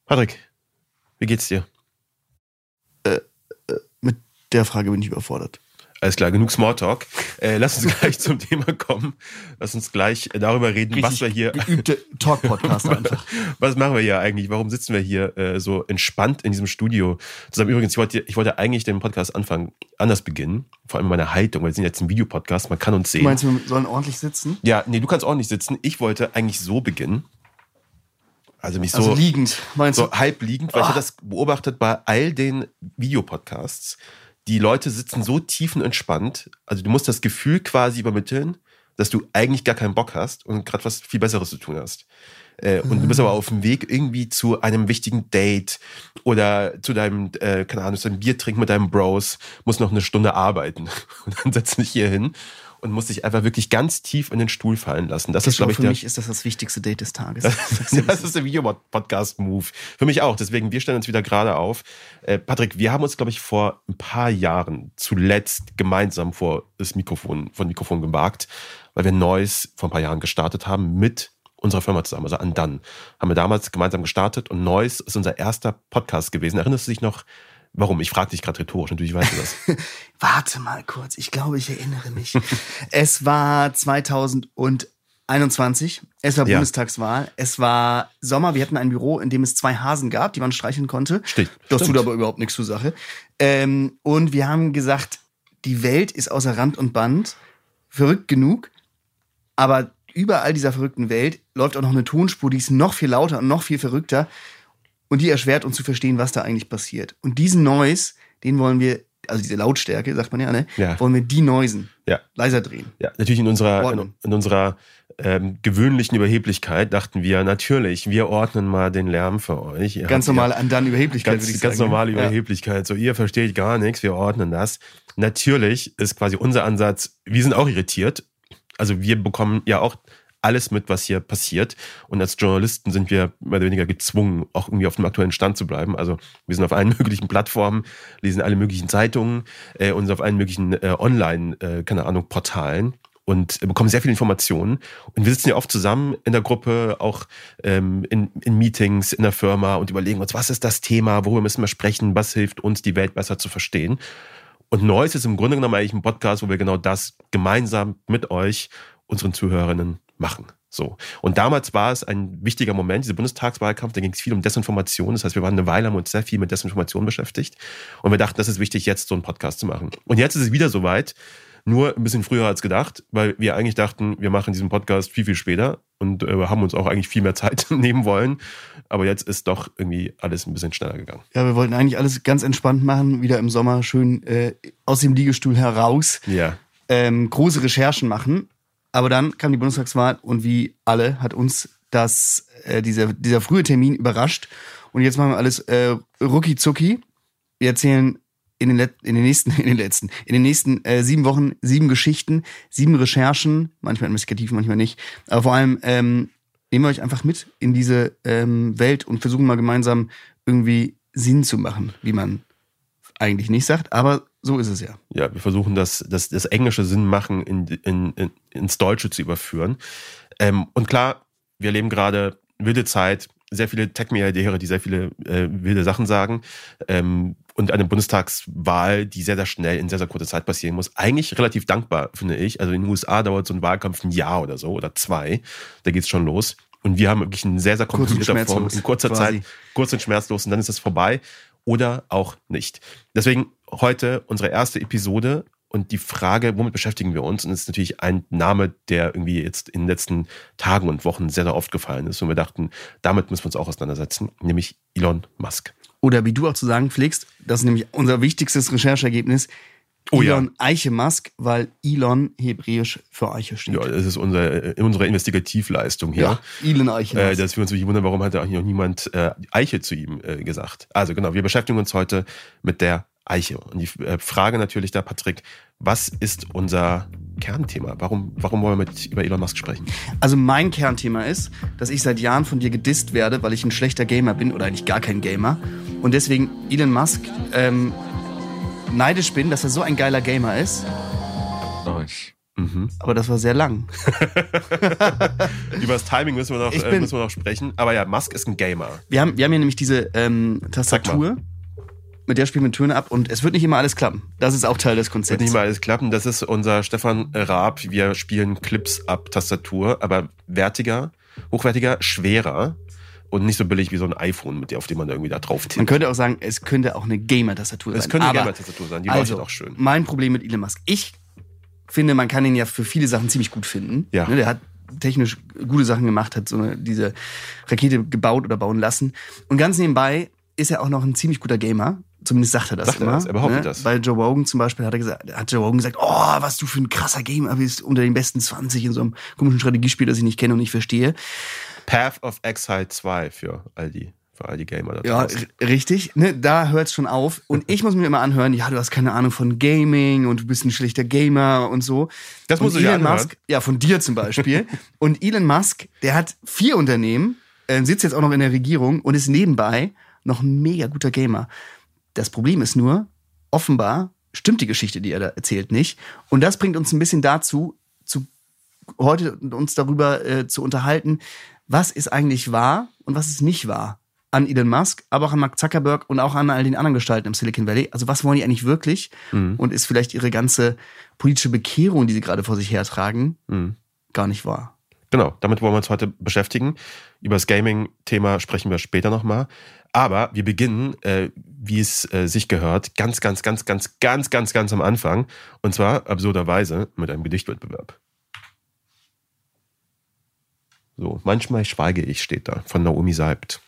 Patrick, wie geht's dir? Mit der Frage bin ich überfordert. Alles klar, genug Smalltalk. Lass uns gleich zum Thema kommen. Lass uns gleich darüber reden, Richtig was wir hier... geübte Talk-Podcast einfach. Was machen wir hier eigentlich? Warum sitzen wir hier so entspannt in diesem Studio zusammen? Übrigens, ich wollte eigentlich den Podcast anders beginnen. Vor allem meine Haltung, weil wir sind jetzt ein Videopodcast, man kann uns sehen. Du meinst, wir sollen ordentlich sitzen? Ja, nee, du kannst ordentlich sitzen. Ich wollte eigentlich so beginnen. Also mich so liegend, meinst du? So halb liegend, weil ich habe das beobachtet bei all den Videopodcasts. Die Leute sitzen so tiefenentspannt. Also du musst das Gefühl quasi übermitteln, dass du eigentlich gar keinen Bock hast und gerade was viel Besseres zu tun hast. Und du bist aber auf dem Weg irgendwie zu einem wichtigen Date oder zu deinem, keine Ahnung, zu einem Bier trinken mit deinem Bros, musst noch eine Stunde arbeiten. Und dann setzt du dich hier hin und musst dich einfach wirklich ganz tief in den Stuhl fallen lassen. Das ist, glaube ich, für mich ist das wichtigste Date des Tages. Das ist der Videopodcast-Move. Für mich auch. Deswegen, wir stellen uns wieder gerade auf. Patrick, wir haben uns, glaube ich, vor ein paar Jahren zuletzt gemeinsam vor Mikrofon gewagt, weil wir Neues vor ein paar Jahren gestartet haben mit unserer Firma zusammen, also Undone. Haben wir damals gemeinsam gestartet und Neues ist unser erster Podcast gewesen. Erinnerst du dich noch? Warum? Ich frage dich gerade rhetorisch, natürlich weißt du das. Warte mal kurz, ich glaube, ich erinnere mich. Es war 2021, es war Bundestagswahl, es war Sommer, wir hatten ein Büro, in dem es 2 Hasen gab, die man streicheln konnte. Das tut aber überhaupt nichts zur Sache. Und wir haben gesagt, die Welt ist außer Rand und Band, verrückt genug, aber über all dieser verrückten Welt läuft auch noch eine Tonspur, die ist noch viel lauter und noch viel verrückter. Und die erschwert uns zu verstehen, was da eigentlich passiert. Und diesen Noise, den wollen wir, also diese Lautstärke, sagt man ja, ne? Ja. Wollen wir denoisen. Ja. Leiser drehen. Ja, natürlich in unserer gewöhnlichen Überheblichkeit dachten wir, natürlich, wir ordnen mal den Lärm für euch. Ganz normale Undone Überheblichkeit, würde ich sagen. Ganz normale Überheblichkeit. So, ihr versteht gar nichts, wir ordnen das. Natürlich ist quasi unser Ansatz, wir sind auch irritiert. Also wir bekommen ja auch alles mit, was hier passiert. Und als Journalisten sind wir mehr oder weniger gezwungen, auch irgendwie auf dem aktuellen Stand zu bleiben. Also wir sind auf allen möglichen Plattformen, lesen alle möglichen Zeitungen und sind auf allen möglichen Portalen und bekommen sehr viele Informationen. Und wir sitzen ja oft zusammen in der Gruppe, auch in Meetings in der Firma und überlegen uns, was ist das Thema, worüber müssen wir sprechen, was hilft uns, die Welt besser zu verstehen. Und Neues ist im Grunde genommen eigentlich ein Podcast, wo wir genau das gemeinsam mit euch, unseren Zuhörerinnen, machen. So. Und damals war es ein wichtiger Moment, dieser Bundestagswahlkampf, da ging es viel um Desinformation. Das heißt, wir waren eine Weile, haben uns sehr viel mit Desinformation beschäftigt. Und wir dachten, das ist wichtig, jetzt so einen Podcast zu machen. Und jetzt ist es wieder soweit, nur ein bisschen früher als gedacht, weil wir eigentlich dachten, wir machen diesen Podcast viel, viel später und haben uns auch eigentlich viel mehr Zeit nehmen wollen. Aber jetzt ist doch irgendwie alles ein bisschen schneller gegangen. Ja, wir wollten eigentlich alles ganz entspannt machen, wieder im Sommer schön aus dem Liegestuhl heraus. Ja. Große Recherchen machen. Aber dann kam die Bundestagswahl und wie alle hat uns dieser frühe Termin überrascht. Und jetzt machen wir alles rucki zucki. Wir erzählen in den nächsten 7 Wochen 7 Geschichten, 7 Recherchen, manchmal investigativ, manchmal nicht. Aber vor allem nehmen wir euch einfach mit in diese Welt und versuchen mal gemeinsam irgendwie Sinn zu machen, wie man eigentlich nicht sagt, aber so ist es ja. Ja, wir versuchen das englische Sinn machen ins Deutsche zu überführen. Und klar, wir erleben gerade wilde Zeit, sehr viele Tech-Milliardäre, die sehr viele wilde Sachen sagen. Und eine Bundestagswahl, die sehr, sehr schnell in sehr, sehr kurzer Zeit passieren muss. Eigentlich relativ dankbar, finde ich. Also in den USA dauert so ein Wahlkampf ein Jahr oder so oder 2. Da geht's schon los. Und wir haben wirklich eine sehr, sehr komplizierte Form in kurzer Zeit, kurz und schmerzlos, und dann ist es vorbei. Oder auch nicht. Deswegen heute unsere erste Episode und die Frage, womit beschäftigen wir uns? Und es ist natürlich ein Name, der irgendwie jetzt in den letzten Tagen und Wochen sehr, sehr oft gefallen ist. Und wir dachten, damit müssen wir uns auch auseinandersetzen, nämlich Elon Musk. Oder wie du auch zu sagen pflegst, das ist nämlich unser wichtigstes Rechercheergebnis, Elon Eiche Musk, weil Elon hebräisch für Eiche steht. Ja, das ist unsere Investigativleistung hier. Ja, Elon Eiche Musk. Dass wir uns wirklich wundern, warum hat da eigentlich noch niemand Eiche zu ihm gesagt. Also genau, wir beschäftigen uns heute mit der Eiche. Und die Frage natürlich da, Patrick, was ist unser Kernthema? Warum wollen wir über Elon Musk sprechen? Also mein Kernthema ist, dass ich seit Jahren von dir gedisst werde, weil ich ein schlechter Gamer bin oder eigentlich gar kein Gamer. Und deswegen Elon Musk neidisch bin, dass er so ein geiler Gamer ist. Nice. Aber das war sehr lang. Über das Timing müssen wir noch sprechen. Aber ja, Musk ist ein Gamer. Wir haben hier nämlich diese Tastatur, mit der spielen wir Töne ab und es wird nicht immer alles klappen. Das ist auch Teil des Konzepts. Wird nicht immer alles klappen. Das ist unser Stefan Raab. Wir spielen Clips ab Tastatur, aber hochwertiger, schwerer und nicht so billig wie so ein iPhone, auf dem man irgendwie da drauf tippt. Man könnte auch sagen, es könnte auch eine Gamer-Tastatur sein. Es könnte eine Gamer-Tastatur sein, die leuchtet auch schön. Mein Problem mit Elon Musk. Ich finde, man kann ihn ja für viele Sachen ziemlich gut finden. Ja. Der hat technisch gute Sachen gemacht, hat diese Rakete gebaut oder bauen lassen. Und ganz nebenbei ist er auch noch ein ziemlich guter Gamer. Zumindest sagt er das immer. Er behauptet das. Bei Joe Rogan zum Beispiel hat Joe Rogan gesagt, oh, was du für ein krasser Gamer bist, unter den besten 20 in so einem komischen Strategiespiel, das ich nicht kenne und nicht verstehe. Path of Exile 2 für all die Gamer da draußen. Ja, richtig. Ne, da hört es schon auf. Und ich muss mir immer anhören, ja, du hast keine Ahnung von Gaming und du bist ein schlechter Gamer und so. Das muss ich ja anhören. Musk, ja, von dir zum Beispiel. Und Elon Musk, der hat 4 Unternehmen, sitzt jetzt auch noch in der Regierung und ist nebenbei noch ein mega guter Gamer. Das Problem ist nur, offenbar stimmt die Geschichte, die er da erzählt, nicht. Und das bringt uns ein bisschen dazu, heute uns darüber zu unterhalten, was ist eigentlich wahr und was ist nicht wahr an Elon Musk, aber auch an Mark Zuckerberg und auch an all den anderen Gestalten im Silicon Valley. Also was wollen die eigentlich wirklich? Und ist vielleicht ihre ganze politische Bekehrung, die sie gerade vor sich hertragen, gar nicht wahr? Genau, damit wollen wir uns heute beschäftigen. Über das Gaming-Thema sprechen wir später nochmal. Aber wir beginnen, wie es sich gehört, ganz am Anfang. Und zwar absurderweise mit einem Gedichtwettbewerb. So, manchmal schweige ich, steht da, von Naomi Seibt.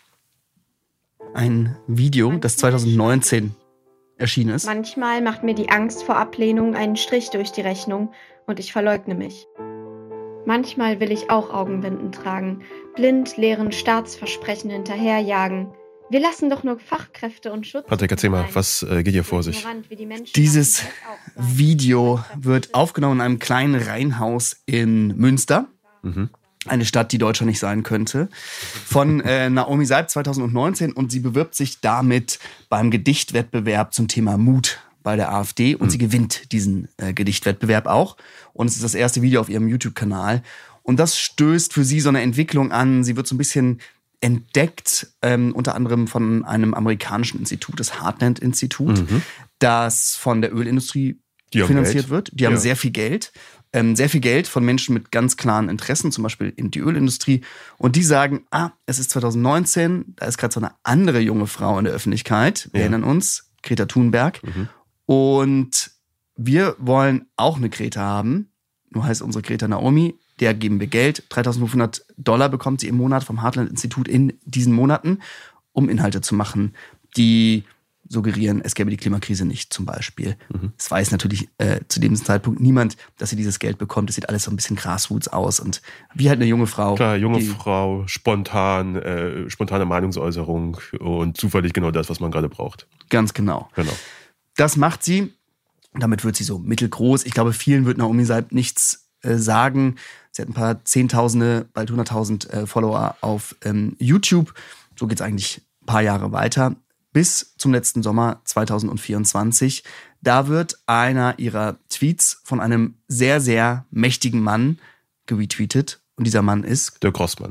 Ein Video, das 2019 erschienen ist. Manchmal macht mir die Angst vor Ablehnung einen Strich durch die Rechnung und ich verleugne mich. Manchmal will ich auch Augenbinden tragen, blind leeren Staatsversprechen hinterherjagen. Wir lassen doch nur Fachkräfte und Schutz. Patrick, erzähl mal, was geht hier vor sich? Dieses Video wird aufgenommen in einem kleinen Reihenhaus in Münster. Eine Stadt, die deutscher nicht sein könnte. Von Naomi Seibt 2019 und sie bewirbt sich damit beim Gedichtwettbewerb zum Thema Mut bei der AfD und sie gewinnt diesen Gedichtwettbewerb auch. Und es ist das erste Video auf ihrem YouTube-Kanal. Und das stößt für sie so eine Entwicklung an. Sie wird so ein bisschen entdeckt, unter anderem von einem amerikanischen Institut, das Heartland-Institut, das von der Ölindustrie finanziert wird. Die haben sehr viel Geld. Sehr viel Geld von Menschen mit ganz klaren Interessen, zum Beispiel in die Ölindustrie. Und die sagen, es ist 2019, da ist gerade so eine andere junge Frau in der Öffentlichkeit. Wir erinnern uns, Greta Thunberg. Und wir wollen auch eine Greta haben. Nur heißt unsere Greta Naomi. Der geben wir Geld. $3.500 bekommt sie im Monat vom Heartland-Institut in diesen Monaten, um Inhalte zu machen, die suggerieren, es gäbe die Klimakrise nicht, zum Beispiel. Es weiß natürlich zu dem Zeitpunkt niemand, dass sie dieses Geld bekommt. Es sieht alles so ein bisschen Grassroots aus und wie halt eine junge Frau. Klar, junge Frau, spontane Meinungsäußerung und zufällig genau das, was man gerade braucht. Ganz genau. Das macht sie. Damit wird sie so mittelgroß. Ich glaube, vielen wird Naomi Seibt nichts sagen. Sie hat ein paar Zehntausende, bald 100.000 Follower auf YouTube. So geht's eigentlich ein paar Jahre weiter. Bis zum letzten Sommer 2024. Da wird einer ihrer Tweets von einem sehr, sehr mächtigen Mann geretweetet. Und dieser Mann ist Dirk Rossmann.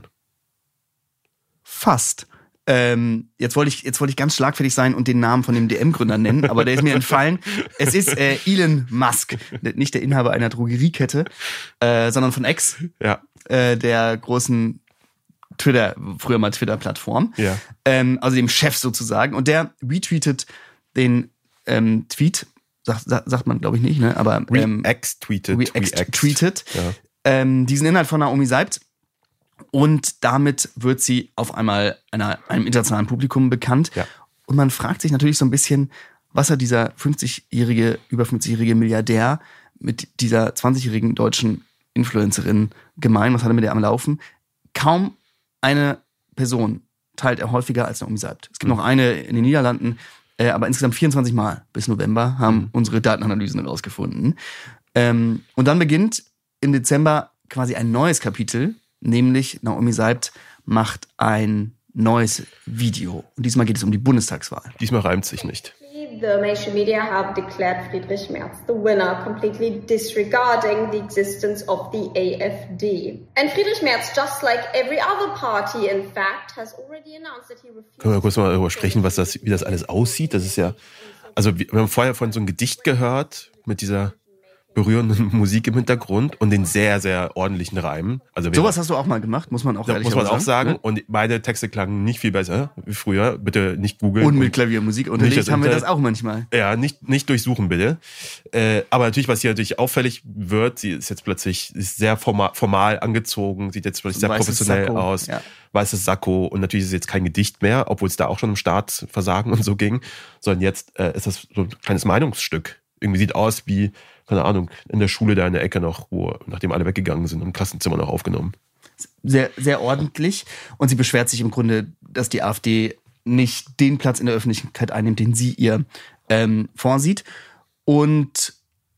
Fast. Jetzt wollte ich ganz schlagfertig sein und den Namen von dem DM-Gründer nennen, aber der ist mir entfallen. Es ist Elon Musk, nicht der Inhaber einer Drogeriekette, sondern von X, der großen früher mal Twitter-Plattform, also dem Chef sozusagen. Und der retweetet den Tweet, sagt man glaube ich nicht, ne? Aber retweetet diesen Inhalt von Naomi Seibt. Und damit wird sie auf einmal einem internationalen Publikum bekannt. Und man fragt sich natürlich so ein bisschen, was hat dieser über 50-jährige Milliardär mit dieser 20-jährigen deutschen Influencerin gemein? Was hat er mit der am Laufen? Kaum eine Person teilt er häufiger als Naomi Seibt. Es gibt noch eine in den Niederlanden, aber insgesamt 24 Mal bis November haben unsere Datenanalysen herausgefunden. Und dann beginnt im Dezember quasi ein neues Kapitel, nämlich Naomi Seibt macht ein neues Video. Und diesmal geht es um die Bundestagswahl. Diesmal reimt sich nicht. the mainstream media have declared Friedrich Merz the winner, completely disregarding the existence of the AfD. And Friedrich Merz, just like every other party, in fact, has already announced that he refuses... Können wir kurz mal darüber sprechen, wie das alles aussieht? Das ist ja, also wir haben vorher von so einem Gedicht gehört, mit dieser berührenden Musik im Hintergrund und den sehr, sehr ordentlichen Reimen. Also sowas hast du auch mal gemacht, muss man auch ehrlich sagen. Ne? Und beide Texte klangen nicht viel besser wie früher. Bitte nicht googeln. Und mit Klaviermusik unterlegt haben wir das auch manchmal. Ja, nicht durchsuchen, bitte. Aber natürlich, was hier natürlich auffällig wird, sie ist jetzt plötzlich sehr formal angezogen, sieht jetzt plötzlich sehr professionell Sakko aus. Ja. Weißes Sakko. Und natürlich ist es jetzt kein Gedicht mehr, obwohl es da auch schon um Staatsversagen und so ging. Sondern jetzt ist das so ein kleines Meinungsstück. Irgendwie sieht aus wie, keine Ahnung, in der Schule da in der Ecke noch, nachdem alle weggegangen sind, im Klassenzimmer noch aufgenommen. Sehr, sehr ordentlich. Und sie beschwert sich im Grunde, dass die AfD nicht den Platz in der Öffentlichkeit einnimmt, den sie ihr vorsieht. Und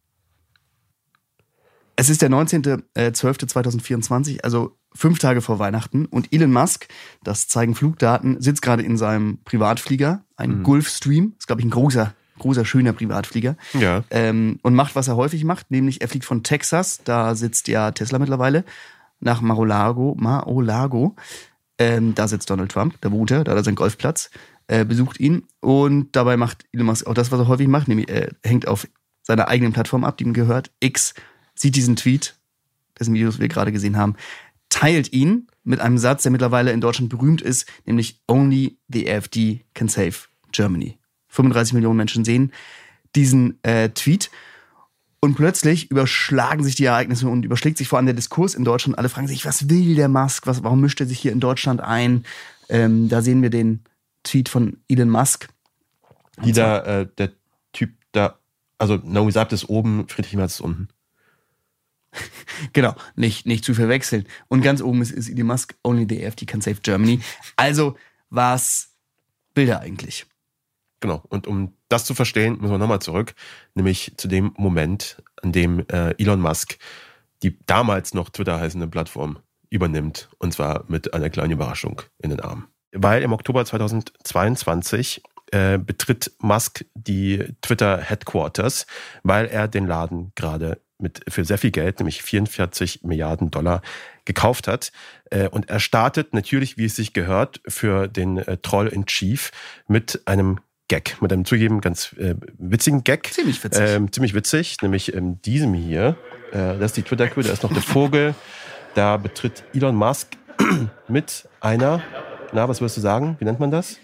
es ist der 19.12.2024, also 5 Tage vor Weihnachten. Und Elon Musk, das zeigen Flugdaten, sitzt gerade in seinem Privatflieger, ein Gulfstream. Das ist, glaube ich, ein großer, schöner Privatflieger. Ja. Und macht, was er häufig macht, nämlich er fliegt von Texas, da sitzt ja Tesla mittlerweile, nach Mar-a-Lago. Da sitzt Donald Trump, da wohnt er, da hat er seinen Golfplatz, besucht ihn. Und dabei macht Elon Musk auch das, was er häufig macht, nämlich er hängt auf seiner eigenen Plattform ab, die ihm gehört, X, sieht diesen Tweet, dessen Videos wir gerade gesehen haben, teilt ihn mit einem Satz, der mittlerweile in Deutschland berühmt ist, nämlich "Only the AfD can save Germany". 35 Millionen Menschen sehen diesen Tweet und plötzlich überschlagen sich die Ereignisse und überschlägt sich vor allem der Diskurs in Deutschland. Alle fragen sich, was will der Musk? Warum mischt er sich hier in Deutschland ein? Da sehen wir den Tweet von Elon Musk. Der Typ da, also Naomi sagt es oben, Friedrich Merz ist unten. Genau, nicht zu verwechseln. Und ganz oben ist Elon Musk, "Only the AfD can save Germany". Also, was will er eigentlich? Genau, und um das zu verstehen, müssen wir nochmal zurück, nämlich zu dem Moment, an dem Elon Musk die damals noch Twitter heißende Plattform übernimmt, und zwar mit einer kleinen Überraschung in den Armen. Weil im Oktober 2022 betritt Musk die Twitter Headquarters, weil er den Laden gerade für sehr viel Geld, nämlich 44 Milliarden Dollar, gekauft hat. Und er startet natürlich, wie es sich gehört, für den Troll in Chief mit einem Gag, mit einem zugegeben ganz witzigen Gag. Ziemlich witzig. Ziemlich witzig, nämlich diesem hier. Das ist die Twitter-Crew, da ist noch der Vogel. Da betritt Elon Musk mit einer, was würdest du sagen? Wie nennt man das?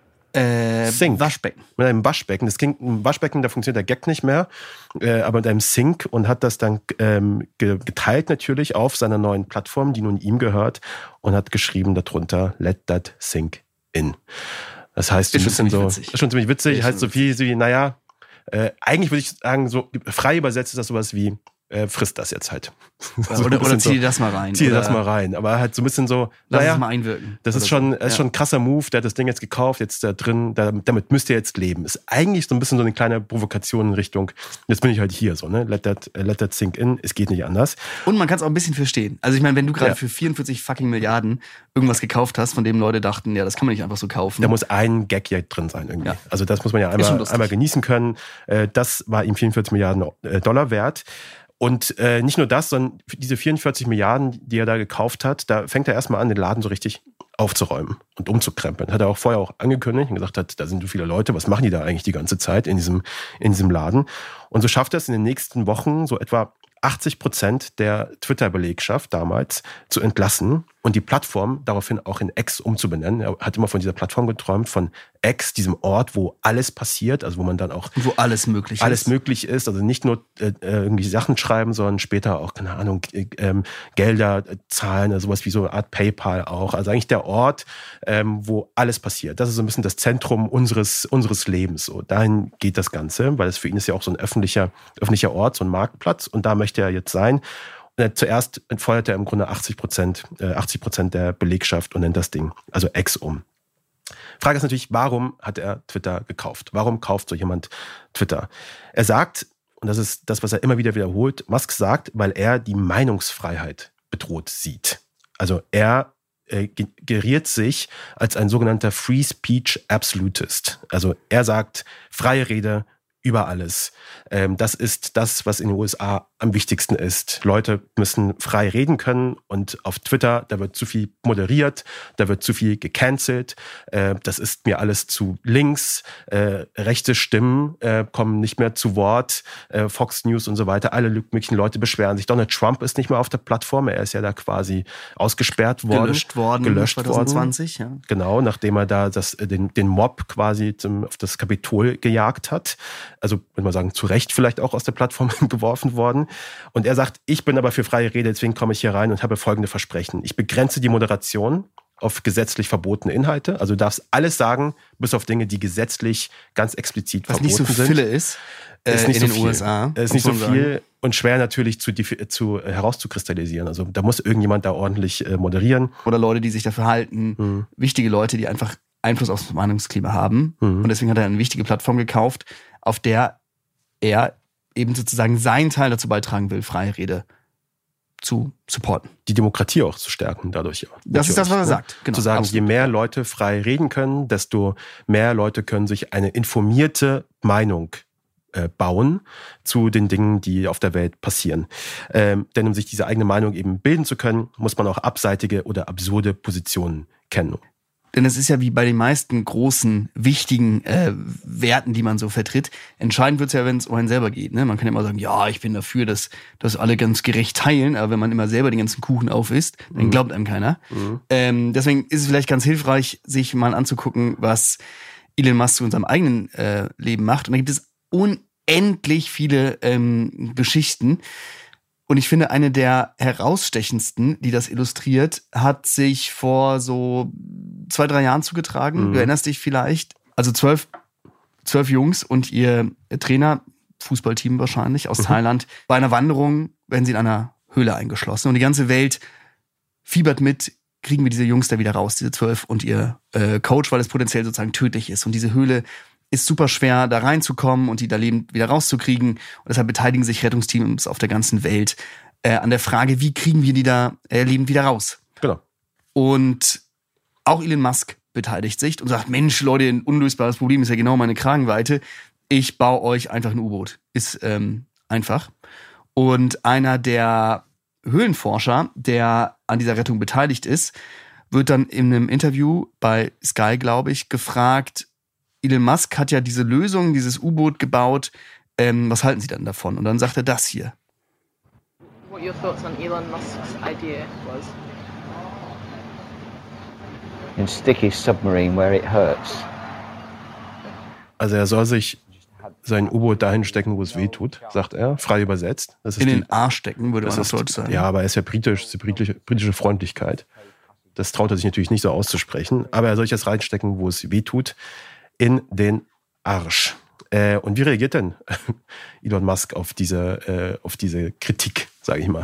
Sink. Waschbecken. Mit einem Waschbecken. Das klingt ein Waschbecken, da funktioniert der Gag nicht mehr. Aber mit einem Sink, und hat das dann geteilt natürlich auf seiner neuen Plattform, die nun ihm gehört, und hat geschrieben darunter, "Let that sink in". Das heißt, ist schon ziemlich witzig. Heißt so viel wie, eigentlich würde ich sagen, so frei übersetzt ist das sowas wie, frisst das jetzt halt. Oder zieh dir das mal rein. Zieh dir das mal rein. Aber halt so ein bisschen so, lass es mal einwirken. Das ist schon ein krasser Move, der hat das Ding jetzt gekauft, jetzt da drin, damit müsst ihr jetzt leben. Ist eigentlich so ein bisschen so eine kleine Provokation in Richtung, jetzt bin ich halt hier so, ne? Let that sink in, es geht nicht anders. Und man kann es auch ein bisschen verstehen. Also ich meine, wenn du gerade für 44 fucking Milliarden irgendwas gekauft hast, von dem Leute dachten, ja, das kann man nicht einfach so kaufen. Da muss ein Gag ja drin sein irgendwie. Ja. Also das muss man ja einmal genießen können. Das war ihm 44 Milliarden Dollar wert. Und nicht nur das, sondern diese 44 Milliarden, die er da gekauft hat, da fängt er erstmal an, den Laden so richtig aufzuräumen und umzukrempeln. Hat er auch vorher auch angekündigt und gesagt hat, da sind so viele Leute, was machen die da eigentlich die ganze Zeit in diesem Laden? Und so schafft er es in den nächsten Wochen, so etwa 80% der Twitter-Belegschaft damals zu entlassen und die Plattform daraufhin auch in X umzubenennen. Er hat immer von dieser Plattform geträumt, von X, diesem Ort, wo alles passiert, also wo man dann auch... Wo alles möglich ist. Also nicht nur irgendwie Sachen schreiben, sondern später auch, keine Ahnung, Gelder zahlen, also sowas wie so eine Art PayPal auch. Also eigentlich der Ort, wo alles passiert. Das ist so ein bisschen das Zentrum unseres Lebens. So, dahin geht das Ganze, weil es für ihn ist ja auch so ein öffentlicher Ort, so ein Marktplatz, und da möchte er jetzt sein. Und zuerst feuert er im Grunde 80% der Belegschaft und nennt das Ding, also X, um. Frage ist natürlich, warum hat er Twitter gekauft? Warum kauft so jemand Twitter? Er sagt, und das ist das, was er immer wieder wiederholt, Musk sagt, weil er die Meinungsfreiheit bedroht sieht. Also er geriert sich als ein sogenannter Free Speech Absolutist. Also er sagt, freie Rede über alles. Das ist das, was in den USA am wichtigsten ist. Leute müssen frei reden können und auf Twitter, da wird zu viel moderiert, da wird zu viel gecancelt. Das ist mir alles zu links. Rechte Stimmen kommen nicht mehr zu Wort. Fox News und so weiter. Alle möglichen Leute beschweren sich. Donald Trump ist nicht mehr auf der Plattform. Er ist ja da quasi ausgesperrt worden. Gelöscht 2020, worden. Ja. Genau, nachdem er da den Mob quasi auf das Kapitol gejagt hat. Also, würde man sagen, zu Recht vielleicht auch aus der Plattform geworfen worden. Und er sagt, ich bin aber für freie Rede, deswegen komme ich hier rein und habe folgende Versprechen. Ich begrenze die Moderation auf gesetzlich verbotene Inhalte. Also du darfst alles sagen, bis auf Dinge, die gesetzlich ganz explizit verboten sind. Was nicht so viele ist nicht in so den USA. Es ist nicht so viel und schwer natürlich herauszukristallisieren. Also da muss irgendjemand da ordentlich moderieren. Oder Leute, die sich dafür halten. Wichtige Leute, die einfach Einfluss aufs Meinungsklima haben. Und deswegen hat er eine wichtige Plattform gekauft, auf der er eben sozusagen seinen Teil dazu beitragen will, freie Rede zu supporten. Die Demokratie auch zu stärken dadurch. Das ist das, was er sagt. Genau, zu sagen, absolut. Je mehr Leute frei reden können, desto mehr Leute können sich eine informierte Meinung bauen zu den Dingen, die auf der Welt passieren. Denn um sich diese eigene Meinung eben bilden zu können, muss man auch abseitige oder absurde Positionen kennen. Denn es ist ja wie bei den meisten großen, wichtigen Werten, die man so vertritt. Entscheidend wird's ja, wenn es um einen selber geht. Ne? Man kann ja immer sagen, ja, ich bin dafür, dass alle ganz gerecht teilen. Aber wenn man immer selber den ganzen Kuchen aufisst, dann glaubt einem keiner. Deswegen ist es vielleicht ganz hilfreich, sich mal anzugucken, was Elon Musk zu unserem eigenen Leben macht. Und da gibt es unendlich viele Geschichten. Und ich finde, eine der herausstechendsten, die das illustriert, hat sich vor so 2-3 Jahren zugetragen. Du erinnerst dich vielleicht. Also 12 Jungs und ihr Trainer, Fußballteam wahrscheinlich, aus Thailand. Bei einer Wanderung werden sie in einer Höhle eingeschlossen. Und die ganze Welt fiebert mit, kriegen wir diese Jungs da wieder raus, diese 12 und ihr Coach, weil es potenziell sozusagen tödlich ist. Und diese Höhle ist super schwer, da reinzukommen und die da lebend wieder rauszukriegen. Und deshalb beteiligen sich Rettungsteams auf der ganzen Welt an der Frage, wie kriegen wir die da lebend wieder raus? Genau. Und auch Elon Musk beteiligt sich und sagt, Mensch, Leute, ein unlösbares Problem ist ja genau meine Kragenweite. Ich baue euch einfach ein U-Boot. Ist einfach. Und einer der Höhlenforscher, der an dieser Rettung beteiligt ist, wird dann in einem Interview bei Sky, glaube ich, gefragt, Elon Musk hat ja diese Lösung, dieses U-Boot gebaut. Was halten Sie dann davon? Und dann sagt er das hier. What your thoughts on Elon Musk's idea was? In sticky submarine where it hurts. Also er soll sich sein U-Boot dahin stecken, wo es weh tut, sagt er, frei übersetzt. Das ist in den Arsch stecken, würde man auf Deutsch sagen. Ja, aber er ist ja britisch, ist die britische Freundlichkeit. Das traut er sich natürlich nicht so auszusprechen. Aber er soll sich das reinstecken, wo es weh tut. In den Arsch. Und wie reagiert denn Elon Musk auf diese Kritik, sage ich mal?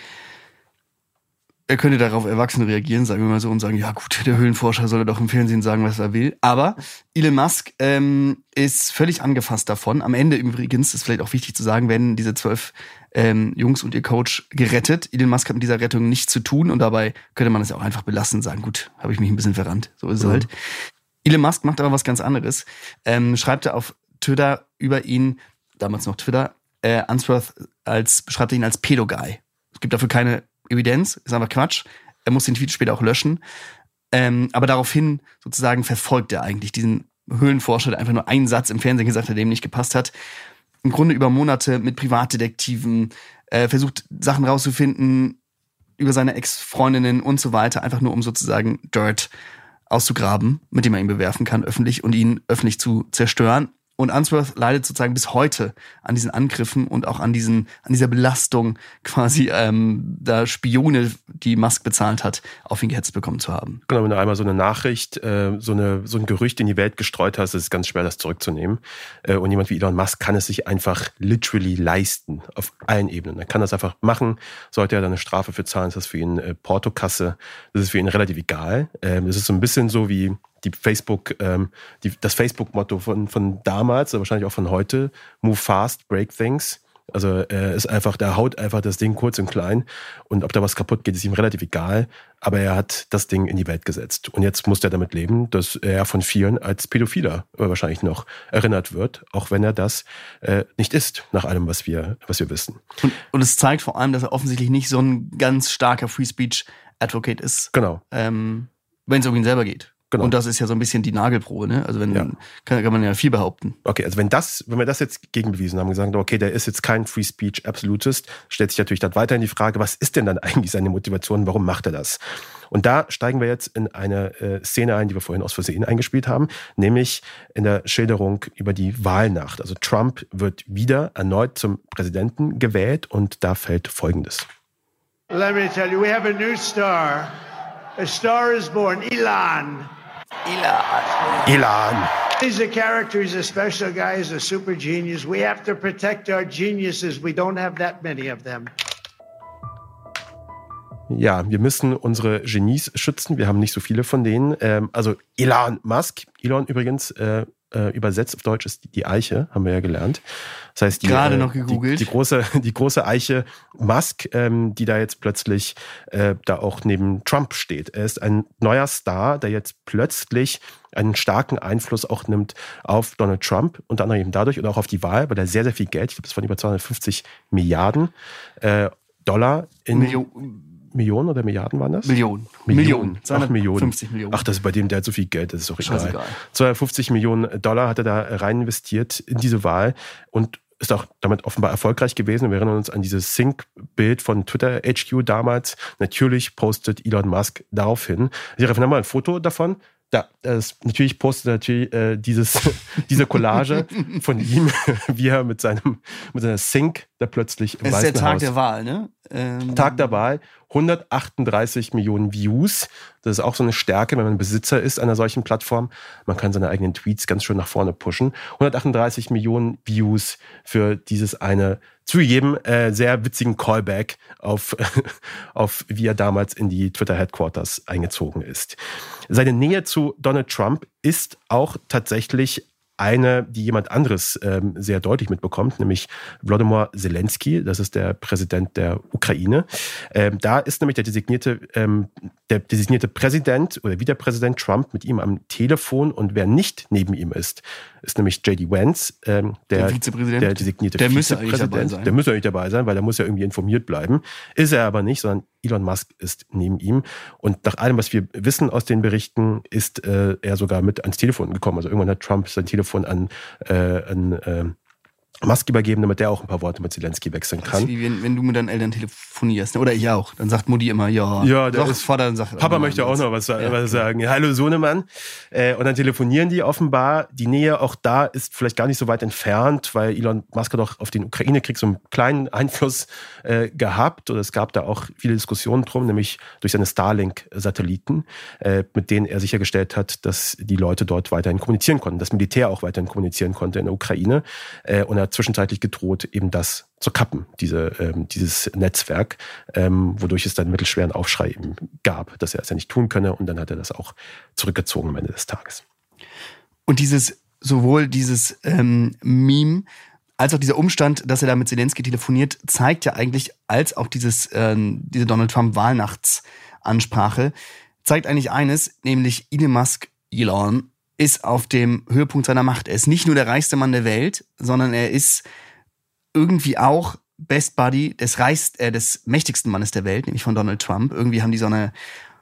Er könnte darauf erwachsen reagieren, sagen wir mal so, und sagen, ja gut, der Höhlenforscher soll doch im Fernsehen sagen, was er will. Aber Elon Musk ist völlig angefasst davon. Am Ende übrigens, ist vielleicht auch wichtig zu sagen, werden diese 12 Jungs und ihr Coach gerettet. Elon Musk hat mit dieser Rettung nichts zu tun und dabei könnte man es ja auch einfach belassen und sagen, gut, habe ich mich ein bisschen verrannt. So ist es halt. Elon Musk macht aber was ganz anderes. Schreibt er auf Twitter über ihn, damals noch Twitter, Unsworth beschreibt er ihn als Pedo-Guy. Es gibt dafür keine Evidenz, ist einfach Quatsch. Er muss den Tweet später auch löschen. Aber daraufhin sozusagen verfolgt er eigentlich diesen Höhlenforscher, der einfach nur einen Satz im Fernsehen gesagt hat, der ihm nicht gepasst hat. Im Grunde über Monate mit Privatdetektiven, versucht Sachen rauszufinden über seine Ex-Freundinnen und so weiter, einfach nur um sozusagen Dirt auszugraben, mit dem er ihn bewerfen kann, öffentlich und ihn öffentlich zu zerstören. Und Unsworth leidet sozusagen bis heute an diesen Angriffen und auch an dieser Belastung, quasi da Spione, die Musk bezahlt hat, auf ihn gehetzt bekommen zu haben. Genau, wenn du einmal so eine Nachricht, so ein Gerücht in die Welt gestreut hast, ist es ganz schwer, das zurückzunehmen. Und jemand wie Elon Musk kann es sich einfach literally leisten, auf allen Ebenen. Er kann das einfach machen. Sollte er da eine Strafe für zahlen, ist das für ihn Portokasse. Das ist für ihn relativ egal. Das ist so ein bisschen so wie das Facebook-Motto von damals, aber wahrscheinlich auch von heute, move fast, break things. Also ist einfach, der haut einfach das Ding kurz und klein und ob da was kaputt geht, ist ihm relativ egal. aber er hat das Ding in die Welt gesetzt. Und jetzt muss er damit leben, dass er von vielen als Pädophiler wahrscheinlich noch erinnert wird, auch wenn er das nicht ist, nach allem, was wir wissen. Und es zeigt vor allem, dass er offensichtlich nicht so ein ganz starker Free Speech Advocate ist. Genau. Wenn es um ihn selber geht. Genau. Und das ist ja so ein bisschen die Nagelprobe, ne? Also kann man ja viel behaupten. Okay, also wenn wir das jetzt gegenbewiesen haben, gesagt, okay, der ist jetzt kein Free Speech Absolutist, stellt sich natürlich dann weiterhin die Frage, was ist denn dann eigentlich seine Motivation, warum macht er das? Und da steigen wir jetzt in eine Szene ein, die wir vorhin aus Versehen eingespielt haben, nämlich in der Schilderung über die Wahlnacht. Also Trump wird wieder erneut zum Präsidenten gewählt und da fällt Folgendes. Let me tell you, we have a new star. A star is born, Elon. He's a character, he's a special guy, he's a super genius. We have to protect our geniuses. We don't have that many of them. Ja, wir müssen unsere Genies schützen. Wir haben nicht so viele von denen. Also Elon Musk. Elon übrigens übersetzt auf Deutsch ist die Eiche, haben wir ja gelernt. Das heißt, gerade noch gegoogelt. Die große Eiche Musk, die da jetzt plötzlich da auch neben Trump steht. Er ist ein neuer Star, der jetzt plötzlich einen starken Einfluss auch nimmt auf Donald Trump, unter anderem eben dadurch und auch auf die Wahl, weil er sehr, sehr viel Geld, ich glaube, das waren über 250 Milliarden $, in Millionen oder Milliarden waren das? Millionen. 250 Millionen. Ach, das ist bei dem, der hat so viel Geld, das ist auch egal. 250 Millionen $ hat er da rein investiert in diese Wahl und ist auch damit offenbar erfolgreich gewesen. Wir erinnern uns an dieses Sync-Bild von Twitter HQ damals. Natürlich postet Elon Musk daraufhin. Wir haben mal ein Foto davon. Ja, natürlich postet diese Collage von ihm, wie er mit seiner Sync da plötzlich im Weißen Haus. Es ist der Tag der Wahl, ne? Tag der Wahl, 138 Millionen Views. Das ist auch so eine Stärke, wenn man Besitzer ist einer solchen Plattform. Man kann seine eigenen Tweets ganz schön nach vorne pushen. 138 Millionen Views für dieses eine, zugegeben, sehr witzigen Callback auf wie er damals in die Twitter-Headquarters eingezogen ist. Seine Nähe zu Donald Trump ist auch tatsächlich eine, die jemand anderes sehr deutlich mitbekommt, nämlich Volodymyr Zelensky, das ist der Präsident der Ukraine. Da ist nämlich der designierte Präsident oder Wiederpräsident Trump mit ihm am Telefon und wer nicht neben ihm ist nämlich J.D. Vance, der Vizepräsident, der designierte der Vizepräsident. Der müsste eigentlich dabei sein, weil der muss ja irgendwie informiert bleiben. Ist er aber nicht, sondern Elon Musk ist neben ihm. Und nach allem, was wir wissen aus den Berichten, ist er sogar mit ans Telefon gekommen. Also irgendwann hat Trump sein Telefon an Musk übergeben, damit der auch ein paar Worte mit Zelensky wechseln kann. Das ist wie wenn du mit deinen Eltern telefonierst, ne? Oder ich auch. Dann sagt Mutti immer, Vater sagt, Papa möchte auch noch was sagen. Ja, hallo Sohnemann. Und dann telefonieren die offenbar. Die Nähe auch da ist vielleicht gar nicht so weit entfernt, weil Elon Musk hat auch auf den Ukraine-Krieg so einen kleinen Einfluss gehabt. Oder es gab da auch viele Diskussionen drum, nämlich durch seine Starlink-Satelliten, mit denen er sichergestellt hat, dass die Leute dort weiterhin kommunizieren konnten, das Militär auch weiterhin kommunizieren konnte in der Ukraine. Und er hat zwischenzeitlich gedroht, eben das zu kappen, dieses Netzwerk, wodurch es dann einen mittelschweren Aufschrei eben gab, dass er es ja nicht tun könne. Und dann hat er das auch zurückgezogen am Ende des Tages. Und sowohl dieses Meme als auch dieser Umstand, dass er da mit Zelensky telefoniert, zeigt ja eigentlich, als auch diese Donald Trump Wahlnachtsansprache, zeigt eigentlich eines, nämlich Elon ist auf dem Höhepunkt seiner Macht. Er ist nicht nur der reichste Mann der Welt, sondern er ist irgendwie auch Best Buddy des mächtigsten Mannes der Welt, nämlich von Donald Trump. Irgendwie haben die so eine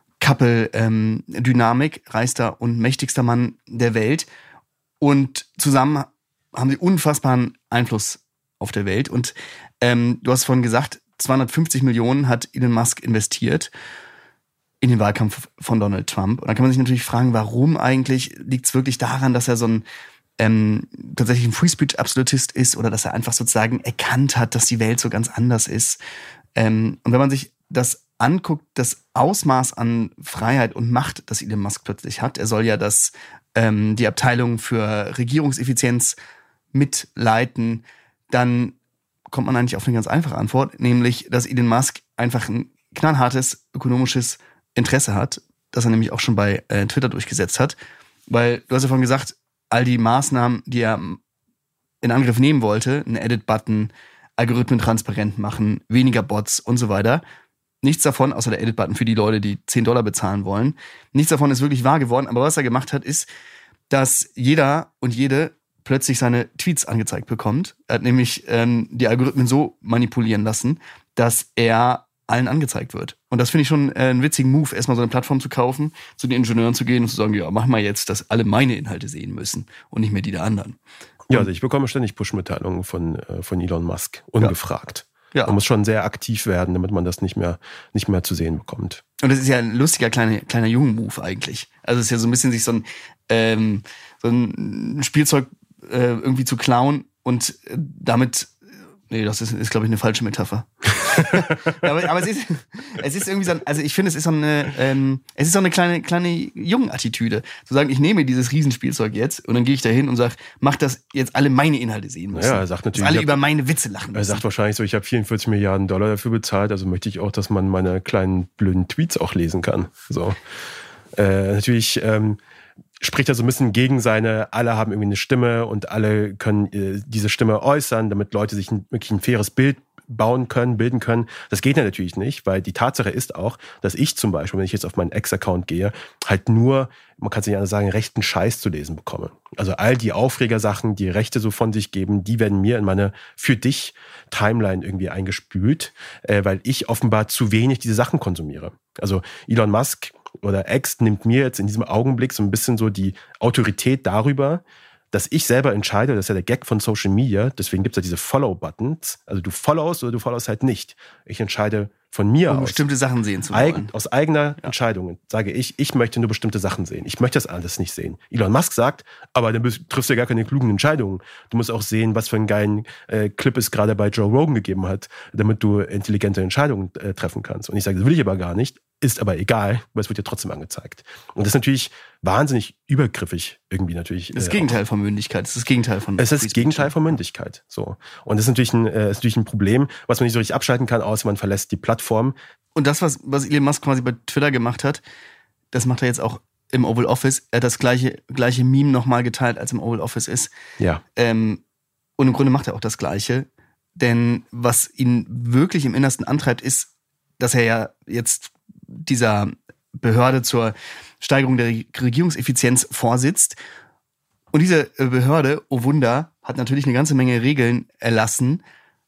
Couple-Dynamik, reichster und mächtigster Mann der Welt. Und zusammen haben sie unfassbaren Einfluss auf der Welt. Und du hast vorhin gesagt, 250 Millionen hat Elon Musk investiert in den Wahlkampf von Donald Trump. Und dann kann man sich natürlich fragen, warum eigentlich? Liegt es wirklich daran, dass er so ein tatsächlich ein Free-Speech-Absolutist ist oder dass er einfach sozusagen erkannt hat, dass die Welt so ganz anders ist? Und wenn man sich das anguckt, das Ausmaß an Freiheit und Macht, das Elon Musk plötzlich hat, er soll ja die Abteilung für Regierungseffizienz mitleiten, dann kommt man eigentlich auf eine ganz einfache Antwort, nämlich, dass Elon Musk einfach ein knallhartes ökonomisches Interesse hat, das er nämlich auch schon bei Twitter durchgesetzt hat. Weil, du hast ja vorhin gesagt, all die Maßnahmen, die er in Angriff nehmen wollte, einen Edit-Button, Algorithmen transparent machen, weniger Bots und so weiter, nichts davon, außer der Edit-Button für die Leute, die $10 bezahlen wollen, nichts davon ist wirklich wahr geworden. Aber was er gemacht hat, ist, dass jeder und jede plötzlich seine Tweets angezeigt bekommt. Er hat nämlich die Algorithmen so manipulieren lassen, dass er allen angezeigt wird. Und das finde ich schon einen witzigen Move, erstmal so eine Plattform zu kaufen, zu den Ingenieuren zu gehen und zu sagen, ja, mach mal jetzt, dass alle meine Inhalte sehen müssen und nicht mehr die der anderen. Ja, also ich bekomme ständig Push-Mitteilungen von Elon Musk, ungefragt. Ja. Man muss schon sehr aktiv werden, damit man das nicht mehr zu sehen bekommt. Und das ist ja ein lustiger kleiner Jungen-Move eigentlich. Also es ist ja so ein bisschen sich so ein Spielzeug irgendwie zu klauen und damit, nee, das ist glaube ich, eine falsche Metapher. aber es ist irgendwie so, also ich finde, es ist so eine kleine Jungenattitüde. Zu sagen, ich nehme dieses Riesenspielzeug jetzt und dann gehe ich da hin und sage, mach das jetzt alle meine Inhalte sehen müssen. Ja, er sagt natürlich, dass alle über meine Witze lachen müssen. Er sagt wahrscheinlich so, ich habe $44 Milliarden dafür bezahlt, also möchte ich auch, dass man meine kleinen blöden Tweets auch lesen kann. So. Natürlich spricht er so ein bisschen gegen alle haben irgendwie eine Stimme und alle können diese Stimme äußern, damit Leute sich wirklich ein faires Bild bilden können. Das geht ja natürlich nicht, weil die Tatsache ist auch, dass ich zum Beispiel, wenn ich jetzt auf meinen Ex-Account gehe, halt nur, man kann es nicht anders sagen, rechten Scheiß zu lesen bekomme. Also all die Aufregersachen, die Rechte so von sich geben, die werden mir in meine für dich Timeline irgendwie eingespült, weil ich offenbar zu wenig diese Sachen konsumiere. Also Elon Musk oder X nimmt mir jetzt in diesem Augenblick so ein bisschen so die Autorität darüber, dass ich selber entscheide, das ist ja der Gag von Social Media, deswegen gibt es ja diese Follow-Buttons, also du followst oder du followst halt nicht. Ich entscheide von mir aus, bestimmte Sachen sehen zu wollen. Aus eigener Entscheidung sage ich möchte nur bestimmte Sachen sehen. Ich möchte das alles nicht sehen. Elon Musk sagt, aber dann triffst du ja gar keine klugen Entscheidungen. Du musst auch sehen, was für einen geilen Clip es gerade bei Joe Rogan gegeben hat, damit du intelligente Entscheidungen treffen kannst. Und ich sage, das will ich aber gar nicht, ist aber egal, weil es wird ja trotzdem angezeigt. Und das ist natürlich wahnsinnig übergriffig irgendwie natürlich. Das Gegenteil von Mündigkeit. Das ist das Gegenteil von Es ist das Gegenteil von Mündigkeit. So. Und das ist natürlich ein Problem, was man nicht so richtig abschalten kann, außer man verlässt die Plattform. Und das, was Elon Musk quasi bei Twitter gemacht hat, das macht er jetzt auch im Oval Office. Er hat das gleiche Meme nochmal geteilt, als im Oval Office ist. Ja. Und im Grunde macht er auch das Gleiche. Denn was ihn wirklich im Innersten antreibt, ist, dass er ja jetzt dieser Behörde zur Steigerung der Regierungseffizienz vorsitzt. Und diese Behörde, oh Wunder, hat natürlich eine ganze Menge Regeln erlassen,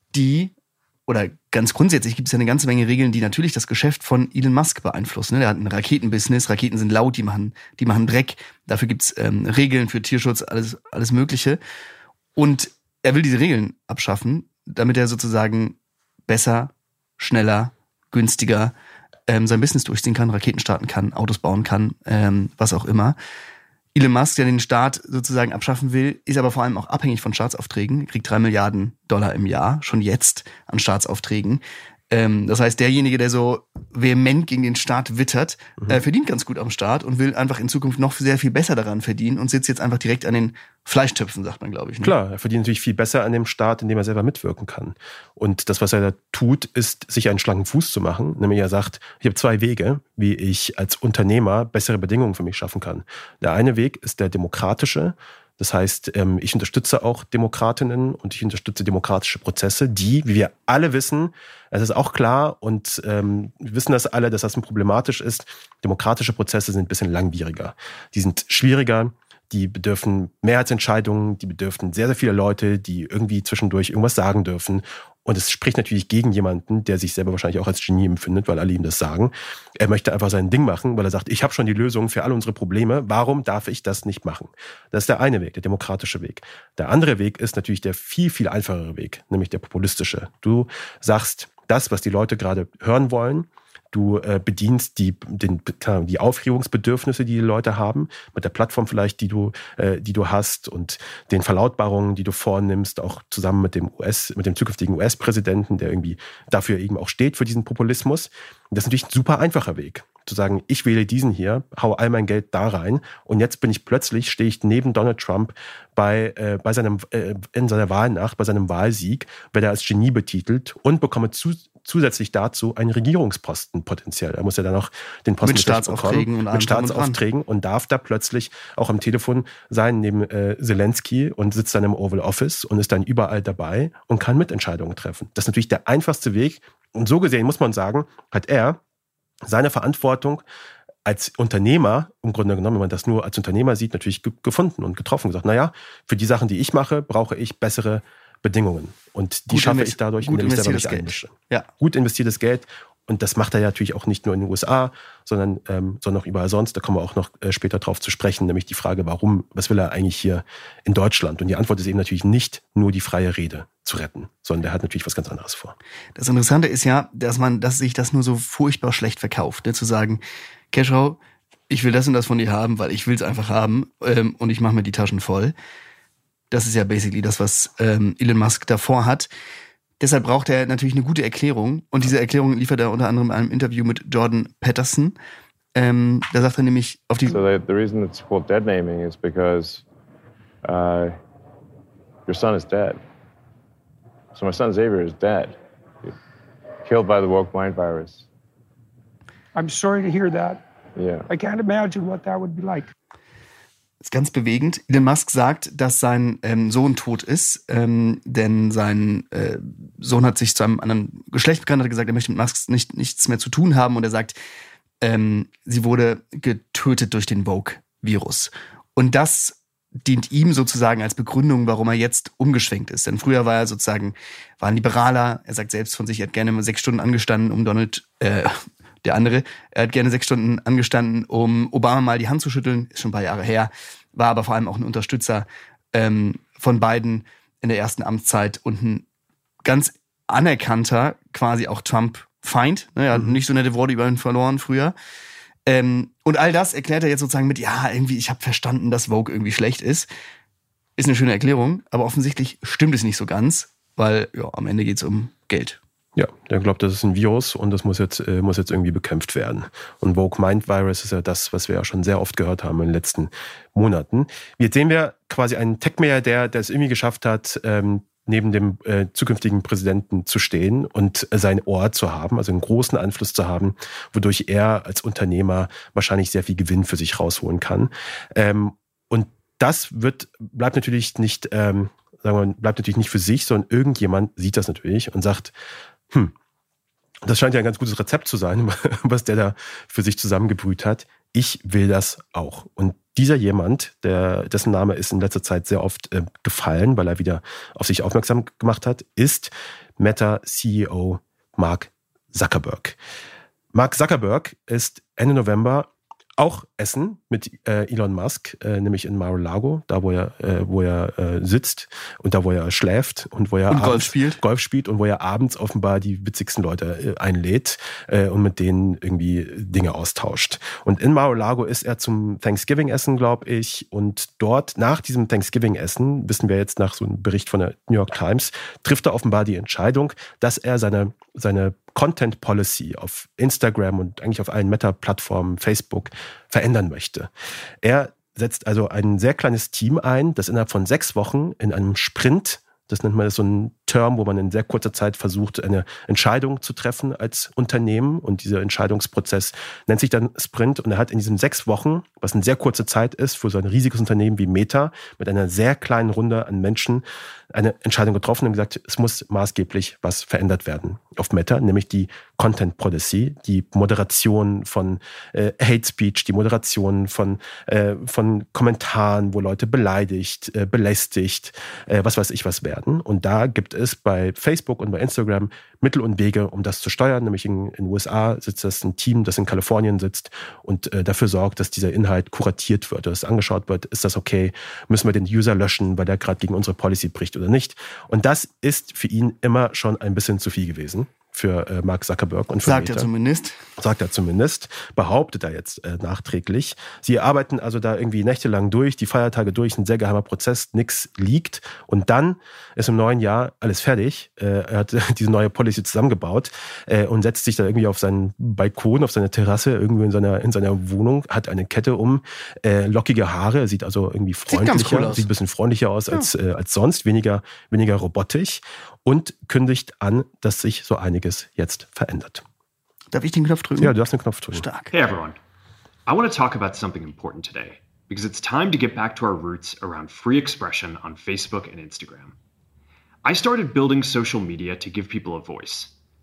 oder ganz grundsätzlich gibt es ja eine ganze Menge Regeln, die natürlich das Geschäft von Elon Musk beeinflussen. Der hat ein Raketenbusiness, Raketen sind laut, die machen Dreck. Dafür gibt's Regeln für Tierschutz, alles Mögliche. Und er will diese Regeln abschaffen, damit er sozusagen besser, schneller, günstiger sein Business durchziehen kann, Raketen starten kann, Autos bauen kann, was auch immer. Elon Musk, der den Staat sozusagen abschaffen will, ist aber vor allem auch abhängig von Staatsaufträgen. Er kriegt $3 Milliarden im Jahr, schon jetzt, an Staatsaufträgen. Das heißt, derjenige, der so vehement gegen den Staat wittert, verdient ganz gut am Staat und will einfach in Zukunft noch sehr viel besser daran verdienen und sitzt jetzt einfach direkt an den Fleischtöpfen, sagt man, glaube ich. Ne? Klar, er verdient natürlich viel besser an dem Staat, indem er selber mitwirken kann. Und das, was er da tut, ist, sich einen schlanken Fuß zu machen. Nämlich er sagt, ich habe 2 Wege, wie ich als Unternehmer bessere Bedingungen für mich schaffen kann. Der eine Weg ist der demokratische. Das heißt, ich unterstütze auch Demokratinnen und ich unterstütze demokratische Prozesse, die, wie wir alle wissen, es ist auch klar und wir wissen das alle, dass das problematisch ist, demokratische Prozesse sind ein bisschen langwieriger. Die sind schwieriger, die bedürfen Mehrheitsentscheidungen, die bedürfen sehr, sehr viele Leute, die irgendwie zwischendurch irgendwas sagen dürfen. Und es spricht natürlich gegen jemanden, der sich selber wahrscheinlich auch als Genie empfindet, weil alle ihm das sagen. Er möchte einfach sein Ding machen, weil er sagt, ich habe schon die Lösung für alle unsere Probleme. Warum darf ich das nicht machen? Das ist der eine Weg, der demokratische Weg. Der andere Weg ist natürlich der viel, viel einfachere Weg, nämlich der populistische. Du sagst das, was die Leute gerade hören wollen. Du bedienst die Aufregungsbedürfnisse, die Leute haben, mit der Plattform vielleicht, die du hast und den Verlautbarungen, die du vornimmst, auch zusammen mit dem zukünftigen US-Präsidenten, der irgendwie dafür eben auch steht, für diesen Populismus. Das ist natürlich ein super einfacher Weg. Zu sagen, ich wähle diesen hier, haue all mein Geld da rein und jetzt stehe ich neben Donald Trump in seiner Wahlnacht, bei seinem Wahlsieg, werde er als Genie betitelt und bekomme zusätzlich dazu einen Regierungsposten potenziell. Er muss ja dann noch den Posten mit Staatsaufträgen und darf da plötzlich auch am Telefon sein neben Zelensky und sitzt dann im Oval Office und ist dann überall dabei und kann Mitentscheidungen treffen. Das ist natürlich der einfachste Weg, Und so gesehen muss man sagen, hat er seine Verantwortung als Unternehmer, im Grunde genommen, wenn man das nur als Unternehmer sieht, natürlich gefunden und getroffen und gesagt, naja, für die Sachen, die ich mache, brauche ich bessere Bedingungen. Und die schaffe ich dadurch, indem ich selber mich einmische. Ja. Gut investiertes Geld. Und das macht er ja natürlich auch nicht nur in den USA, sondern auch überall sonst. Da kommen wir auch noch später drauf zu sprechen, nämlich die Frage, warum, was will er eigentlich hier in Deutschland? Und die Antwort ist eben natürlich nicht nur die freie Rede zu retten, sondern der hat natürlich was ganz anderes vor. Das Interessante ist ja, dass sich das nur so furchtbar schlecht verkauft, ne? Zu sagen, Keschrau, ich will das und das von dir haben, weil ich will es einfach haben und ich mache mir die Taschen voll. Das ist ja basically das, was Elon Musk davor hat. Deshalb braucht er natürlich eine gute Erklärung. Und diese Erklärung liefert er unter anderem in einem Interview mit Jordan Peterson. Da sagt er nämlich auf die... So the reason it's called dead naming is because your son is dead. So my son Xavier is dead. Killed by the woke mind virus. I'm sorry to hear that. Yeah. I can't imagine what that would be like. Das ist ganz bewegend. Elon Musk sagt, dass sein Sohn tot ist, denn sein Sohn hat sich zu einem anderen Geschlecht bekannt, hat gesagt, er möchte mit Musk nichts mehr zu tun haben und er sagt, sie wurde getötet durch den Vogue-Virus. Und das dient ihm sozusagen als Begründung, warum er jetzt umgeschwenkt ist. Denn früher war er sozusagen ein Liberaler. Er sagt selbst von sich, er hat gerne 6 Stunden angestanden, um der andere, er hat gerne 6 Stunden angestanden, um Obama mal die Hand zu schütteln, ist schon ein paar Jahre her, war aber vor allem auch ein Unterstützer von Biden in der ersten Amtszeit und ein ganz anerkannter, quasi auch Trump-Feind. Ne? Er hat nicht so nette Worte über ihn verloren früher. Und all das erklärt er jetzt sozusagen mit, ja, irgendwie, ich habe verstanden, dass Vogue irgendwie schlecht ist. Ist eine schöne Erklärung, aber offensichtlich stimmt es nicht so ganz, weil ja, am Ende geht es um Geld. Ja, der glaubt, das ist ein Virus und das muss jetzt irgendwie bekämpft werden. Und Woke Mind Virus ist ja das, was wir ja schon sehr oft gehört haben in den letzten Monaten. Jetzt sehen wir quasi einen Tech-Milliardär, der es irgendwie geschafft hat, neben dem zukünftigen Präsidenten zu stehen und sein Ohr zu haben, also einen großen Einfluss zu haben, wodurch er als Unternehmer wahrscheinlich sehr viel Gewinn für sich rausholen kann. Und das bleibt natürlich nicht für sich, sondern irgendjemand sieht das natürlich und sagt, das scheint ja ein ganz gutes Rezept zu sein, was der da für sich zusammengebrüht hat. Ich will das auch. Und dieser jemand, dessen Name ist in letzter Zeit sehr oft gefallen, weil er wieder auf sich aufmerksam gemacht hat, ist Meta-CEO Mark Zuckerberg. Mark Zuckerberg ist Ende November auch essen mit Elon Musk, nämlich in Mar-a-Lago, da wo er sitzt und da wo er schläft und wo er Golf spielt und wo er abends offenbar die witzigsten Leute einlädt und mit denen irgendwie Dinge austauscht. Und in Mar-a-Lago ist er zum Thanksgiving-Essen, glaube ich, und dort nach diesem Thanksgiving-Essen, wissen wir jetzt nach so einem Bericht von der New York Times, trifft er offenbar die Entscheidung, dass er seine Content Policy auf Instagram und eigentlich auf allen Meta-Plattformen, Facebook, verändern möchte. Er setzt also ein sehr kleines Team ein, das innerhalb von 6 Wochen in einem Sprint, das nennt man so einen Term, wo man in sehr kurzer Zeit versucht, eine Entscheidung zu treffen als Unternehmen. Und dieser Entscheidungsprozess nennt sich dann Sprint. Und er hat in diesen 6 Wochen, was eine sehr kurze Zeit ist für so ein riesiges Unternehmen wie Meta, mit einer sehr kleinen Runde an Menschen eine Entscheidung getroffen und gesagt, es muss maßgeblich was verändert werden auf Meta, nämlich die Content Policy, die Moderation von Hate Speech, die Moderation von Kommentaren, wo Leute beleidigt, belästigt, was weiß ich was werden. Und da gibt es bei Facebook und bei Instagram Mittel und Wege, um das zu steuern. Nämlich in den USA sitzt das ein Team, das in Kalifornien sitzt und dafür sorgt, dass dieser Inhalt kuratiert wird, dass angeschaut wird, ist das okay, müssen wir den User löschen, weil der gerade gegen unsere Policy bricht oder nicht. Und das ist für ihn immer schon ein bisschen zu viel gewesen. Für Mark Zuckerberg und für Sagt Meta. Sagt er zumindest. Behauptet er jetzt nachträglich. Sie arbeiten also da irgendwie nächtelang durch, die Feiertage durch, ein sehr geheimer Prozess, nichts liegt. Und dann ist im neuen Jahr alles fertig. Er hat diese neue Policy zusammengebaut und setzt sich da irgendwie auf seinen Balkon, auf seine Terrasse, irgendwo in seiner Wohnung, hat eine Kette um, lockige Haare, sieht also irgendwie freundlicher, sieht ein bisschen freundlicher aus als sonst, weniger robotisch. Und kündigt an, dass sich so einiges jetzt verändert. Darf ich den Knopf drücken? Ja, du darfst den Knopf drücken. Stark. Hey everyone. I want to talk about something important today because it's time to get back to our roots around free expression on Facebook and Instagram. I started building social media to give people a voice.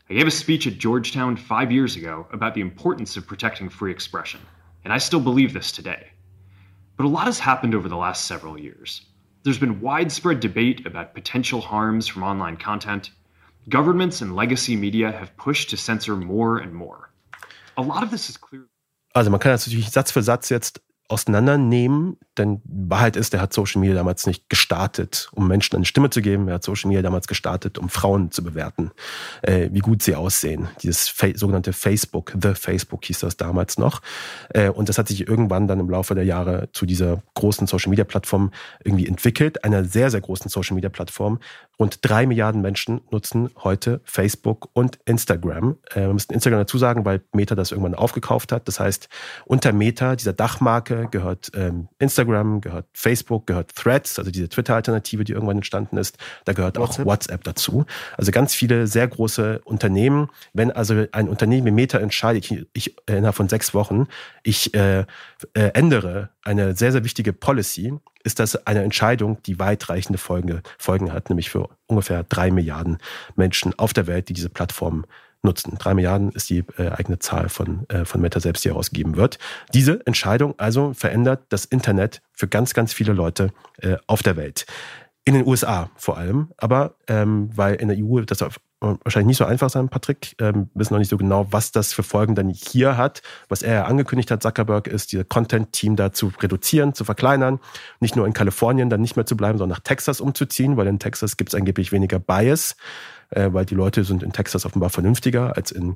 I gave a speech at Georgetown 5 years ago about the importance of protecting free expression, and I still believe this today. But a lot has happened over the last several years. There's been widespread debate about potential harms from online content. Governments and legacy media have pushed to censor more and more. A lot of this is clear. Also man kann das natürlich Satz für Satz jetzt auseinandernehmen, denn Wahrheit ist, er hat Social Media damals nicht gestartet, um Menschen eine Stimme zu geben. Er hat Social Media damals gestartet, um Frauen zu bewerten, wie gut sie aussehen. Dieses sogenannte Facebook, The Facebook hieß das damals noch. Und das hat sich irgendwann dann im Laufe der Jahre zu dieser großen Social Media Plattform irgendwie entwickelt, einer sehr, sehr großen Social Media Plattform. Rund 3 Milliarden Menschen nutzen heute Facebook und Instagram. Wir müssen Instagram dazu sagen, weil Meta das irgendwann aufgekauft hat. Das heißt, unter Meta, dieser Dachmarke, gehört Instagram, gehört Facebook, gehört Threads, also diese Twitter-Alternative, die irgendwann entstanden ist. Da gehört auch WhatsApp dazu. Also ganz viele sehr große Unternehmen. Wenn also ein Unternehmen wie Meta entscheidet, ich innerhalb von 6 Wochen, ich ändere eine sehr, sehr wichtige Policy, ist das eine Entscheidung, die weitreichende Folgen hat, nämlich für ungefähr 3 Milliarden Menschen auf der Welt, die diese Plattform nutzen. 3 Milliarden ist die eigene Zahl von Meta selbst, die herausgegeben wird. Diese Entscheidung also verändert das Internet für ganz, ganz viele Leute auf der Welt. In den USA vor allem, aber weil in der EU wird das wahrscheinlich nicht so einfach sein, Patrick. Wissen noch nicht so genau, was das für Folgen dann hier hat. Was er ja angekündigt hat, Zuckerberg, ist, dieses Content-Team da zu reduzieren, zu verkleinern. Nicht nur in Kalifornien dann nicht mehr zu bleiben, sondern nach Texas umzuziehen, weil in Texas gibt es angeblich weniger Bias, weil die Leute sind in Texas offenbar vernünftiger als in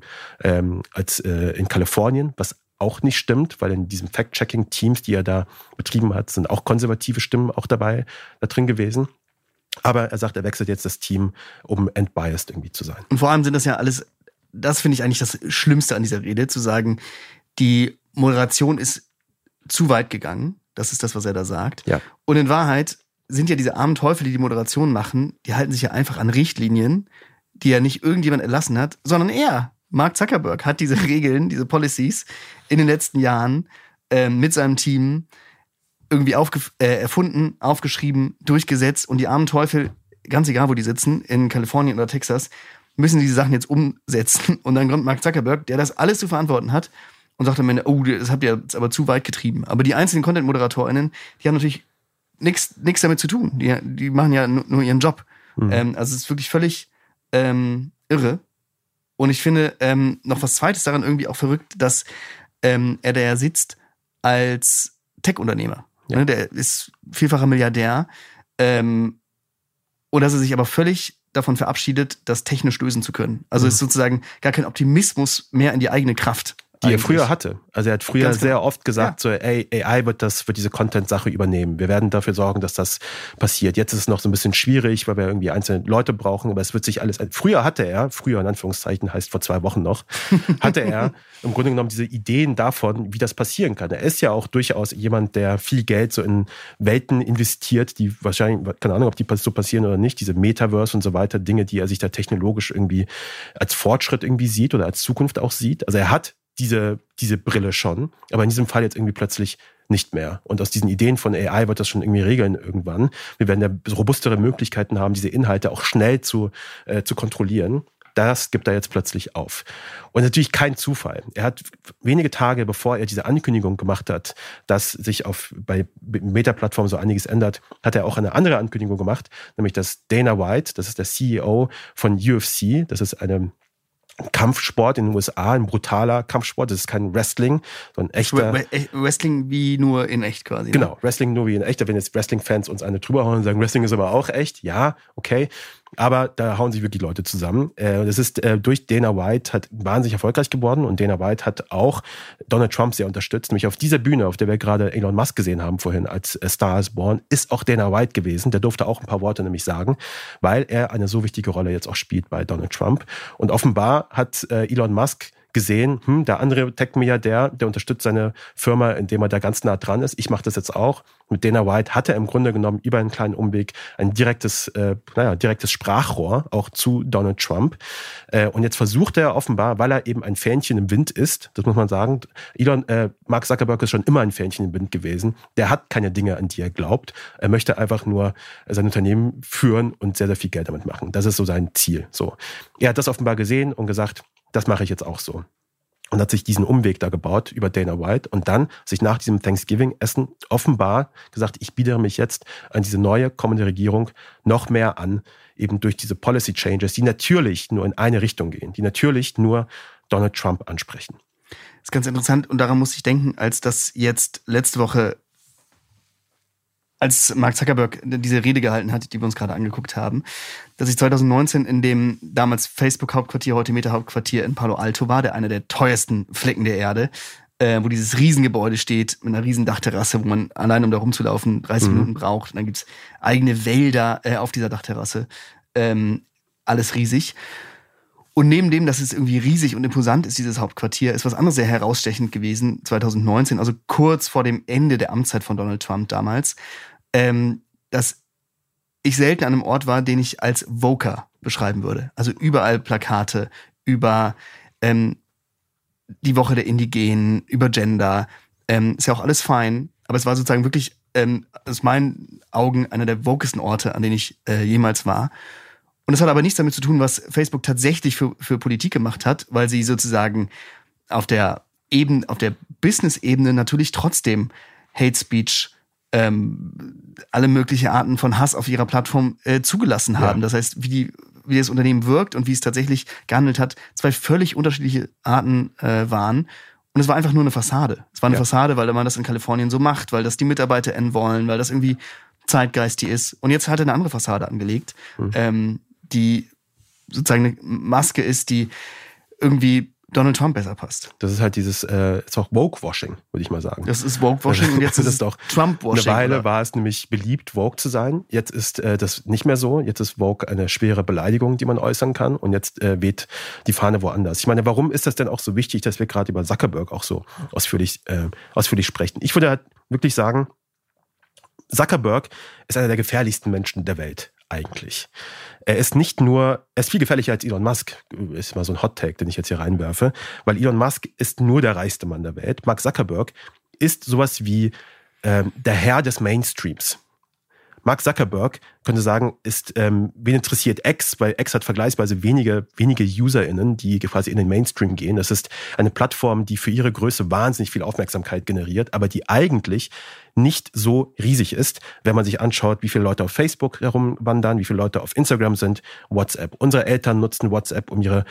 Kalifornien, was auch nicht stimmt, weil in diesen Fact-Checking-Teams, die er da betrieben hat, sind auch konservative Stimmen auch da drin gewesen. Aber er sagt, er wechselt jetzt das Team, um entbiased irgendwie zu sein. Und vor allem sind das ja alles, das finde ich eigentlich das Schlimmste an dieser Rede, zu sagen, die Moderation ist zu weit gegangen. Das ist das, was er da sagt. Ja. Und in Wahrheit sind ja diese armen Teufel, die Moderation machen, die halten sich ja einfach an Richtlinien, die ja nicht irgendjemand erlassen hat, sondern er, Mark Zuckerberg, hat diese Regeln, diese Policies in den letzten Jahren mit seinem Team irgendwie erfunden, aufgeschrieben, durchgesetzt, und die armen Teufel, ganz egal wo die sitzen, in Kalifornien oder Texas, müssen diese Sachen jetzt umsetzen. Und dann kommt Mark Zuckerberg, der das alles zu verantworten hat, und sagt am Ende, oh, das habt ihr jetzt aber zu weit getrieben. Aber die einzelnen Content-ModeratorInnen, die haben natürlich nichts damit zu tun. Die machen ja nur ihren Job. Also es ist wirklich völlig irre. Und ich finde noch was Zweites daran irgendwie auch verrückt, dass er da ja sitzt als Tech-Unternehmer. Ja. Ne, der ist vielfacher Milliardär. Und dass er sich aber völlig davon verabschiedet, das technisch lösen zu können. Also es ist sozusagen gar kein Optimismus mehr in die eigene Kraft. Die er früher hatte. Also er hat früher Ganz sehr genau. oft gesagt, so, ey, AI wird diese Content-Sache übernehmen. Wir werden dafür sorgen, dass das passiert. Jetzt ist es noch so ein bisschen schwierig, weil wir irgendwie einzelne Leute brauchen, aber es wird sich alles... Früher in Anführungszeichen, heißt vor 2 Wochen noch, hatte er im Grunde genommen diese Ideen davon, wie das passieren kann. Er ist ja auch durchaus jemand, der viel Geld so in Welten investiert, die wahrscheinlich, keine Ahnung, ob die so passieren oder nicht, diese Metaverse und so weiter, Dinge, die er sich da technologisch irgendwie als Fortschritt irgendwie sieht oder als Zukunft auch sieht. Also er hat diese Brille schon, aber in diesem Fall jetzt irgendwie plötzlich nicht mehr. Und aus diesen Ideen von AI wird das schon irgendwie regeln irgendwann. Wir werden ja robustere Möglichkeiten haben, diese Inhalte auch schnell zu kontrollieren. Das gibt er jetzt plötzlich auf. Und natürlich kein Zufall. Er hat wenige Tage, bevor er diese Ankündigung gemacht hat, dass sich bei Meta-Plattformen so einiges ändert, hat er auch eine andere Ankündigung gemacht, nämlich dass Dana White, das ist der CEO von UFC, das ist eine Kampfsport in den USA, ein brutaler Kampfsport. Das ist kein Wrestling, sondern echter... Wrestling wie nur in echt quasi. Genau, ne? Wrestling nur wie in echt. Wenn jetzt Wrestling-Fans uns eine drüber hauen und sagen, Wrestling ist aber auch echt, ja, okay. Aber da hauen sich wirklich Leute zusammen. Das ist durch Dana White wahnsinnig erfolgreich geworden, und Dana White hat auch Donald Trump sehr unterstützt. Nämlich auf dieser Bühne, auf der wir gerade Elon Musk gesehen haben vorhin als Star is Born, ist auch Dana White gewesen. Der durfte auch ein paar Worte nämlich sagen, weil er eine so wichtige Rolle jetzt auch spielt bei Donald Trump. Und offenbar hat Elon Musk gesehen, der andere Tech-Milliardär, der unterstützt seine Firma, indem er da ganz nah dran ist. Ich mache das jetzt auch. Mit Dana White hat er im Grunde genommen über einen kleinen Umweg ein direktes Sprachrohr auch zu Donald Trump. Und jetzt versucht er offenbar, weil er eben ein Fähnchen im Wind ist, das muss man sagen, Mark Zuckerberg ist schon immer ein Fähnchen im Wind gewesen. Der hat keine Dinge, an die er glaubt. Er möchte einfach nur sein Unternehmen führen und sehr, sehr viel Geld damit machen. Das ist so sein Ziel. So. Er hat das offenbar gesehen und gesagt, das mache ich jetzt auch so. Und hat sich diesen Umweg da gebaut über Dana White und dann sich nach diesem Thanksgiving-Essen offenbar gesagt, ich biedere mich jetzt an diese neue kommende Regierung noch mehr an, eben durch diese Policy Changes, die natürlich nur in eine Richtung gehen, die natürlich nur Donald Trump ansprechen. Das ist ganz interessant und daran muss ich denken, als das jetzt letzte Woche, als Mark Zuckerberg diese Rede gehalten hat, die wir uns gerade angeguckt haben, dass ich 2019 in dem damals Facebook-Hauptquartier, heute Meta-Hauptquartier in Palo Alto war, der einer der teuersten Flecken der Erde, wo dieses Riesengebäude steht, mit einer riesen Dachterrasse, wo man allein, um da rumzulaufen, 30 Minuten braucht. Und dann gibt's eigene Wälder auf dieser Dachterrasse. Alles riesig. Und neben dem, dass es irgendwie riesig und imposant ist, dieses Hauptquartier, ist was anderes sehr herausstechend gewesen, 2019, also kurz vor dem Ende der Amtszeit von Donald Trump damals, dass ich selten an einem Ort war, den ich als Voker beschreiben würde. Also überall Plakate über die Woche der Indigenen, über Gender. Ist ja auch alles fein, aber es war sozusagen wirklich aus meinen Augen einer der wokesten Orte, an denen ich jemals war. Und das hat aber nichts damit zu tun, was Facebook tatsächlich für Politik gemacht hat, weil sie sozusagen auf der Business-Ebene natürlich trotzdem Hate Speech, alle möglichen Arten von Hass auf ihrer Plattform zugelassen haben. Ja. Das heißt, wie das Unternehmen wirkt und wie es tatsächlich gehandelt hat, zwei völlig unterschiedliche Arten waren. Und es war einfach nur eine Fassade. Es war eine Fassade, weil man das in Kalifornien so macht, weil das die MitarbeiterInnen wollen, weil das irgendwie zeitgeistig ist. Und jetzt hat er eine andere Fassade angelegt, die sozusagen eine Maske ist, die irgendwie Donald Trump besser passt. Das ist halt dieses, ist auch Woke-Washing, würde ich mal sagen. Das ist Woke-Washing und jetzt ist es auch Trump-Washing. Eine Weile war es nämlich beliebt, Woke zu sein. Jetzt ist das nicht mehr so. Jetzt ist Woke eine schwere Beleidigung, die man äußern kann. Und jetzt weht die Fahne woanders. Ich meine, warum ist das denn auch so wichtig, dass wir gerade über Zuckerberg auch so ausführlich sprechen? Ich würde halt wirklich sagen, Zuckerberg ist einer der gefährlichsten Menschen der Welt. Eigentlich. Er ist viel gefährlicher als Elon Musk. Ist mal so ein Hot-Take, den ich jetzt hier reinwerfe. Weil Elon Musk ist nur der reichste Mann der Welt. Mark Zuckerberg ist sowas wie der Herr des Mainstreams. Mark Zuckerberg, könnte sagen, ist, wen interessiert X? Weil X hat vergleichsweise wenige UserInnen, die quasi in den Mainstream gehen. Das ist eine Plattform, die für ihre Größe wahnsinnig viel Aufmerksamkeit generiert, aber die eigentlich nicht so riesig ist, wenn man sich anschaut, wie viele Leute auf Facebook herumwandern, wie viele Leute auf Instagram sind, WhatsApp. Unsere Eltern nutzen WhatsApp, um ihre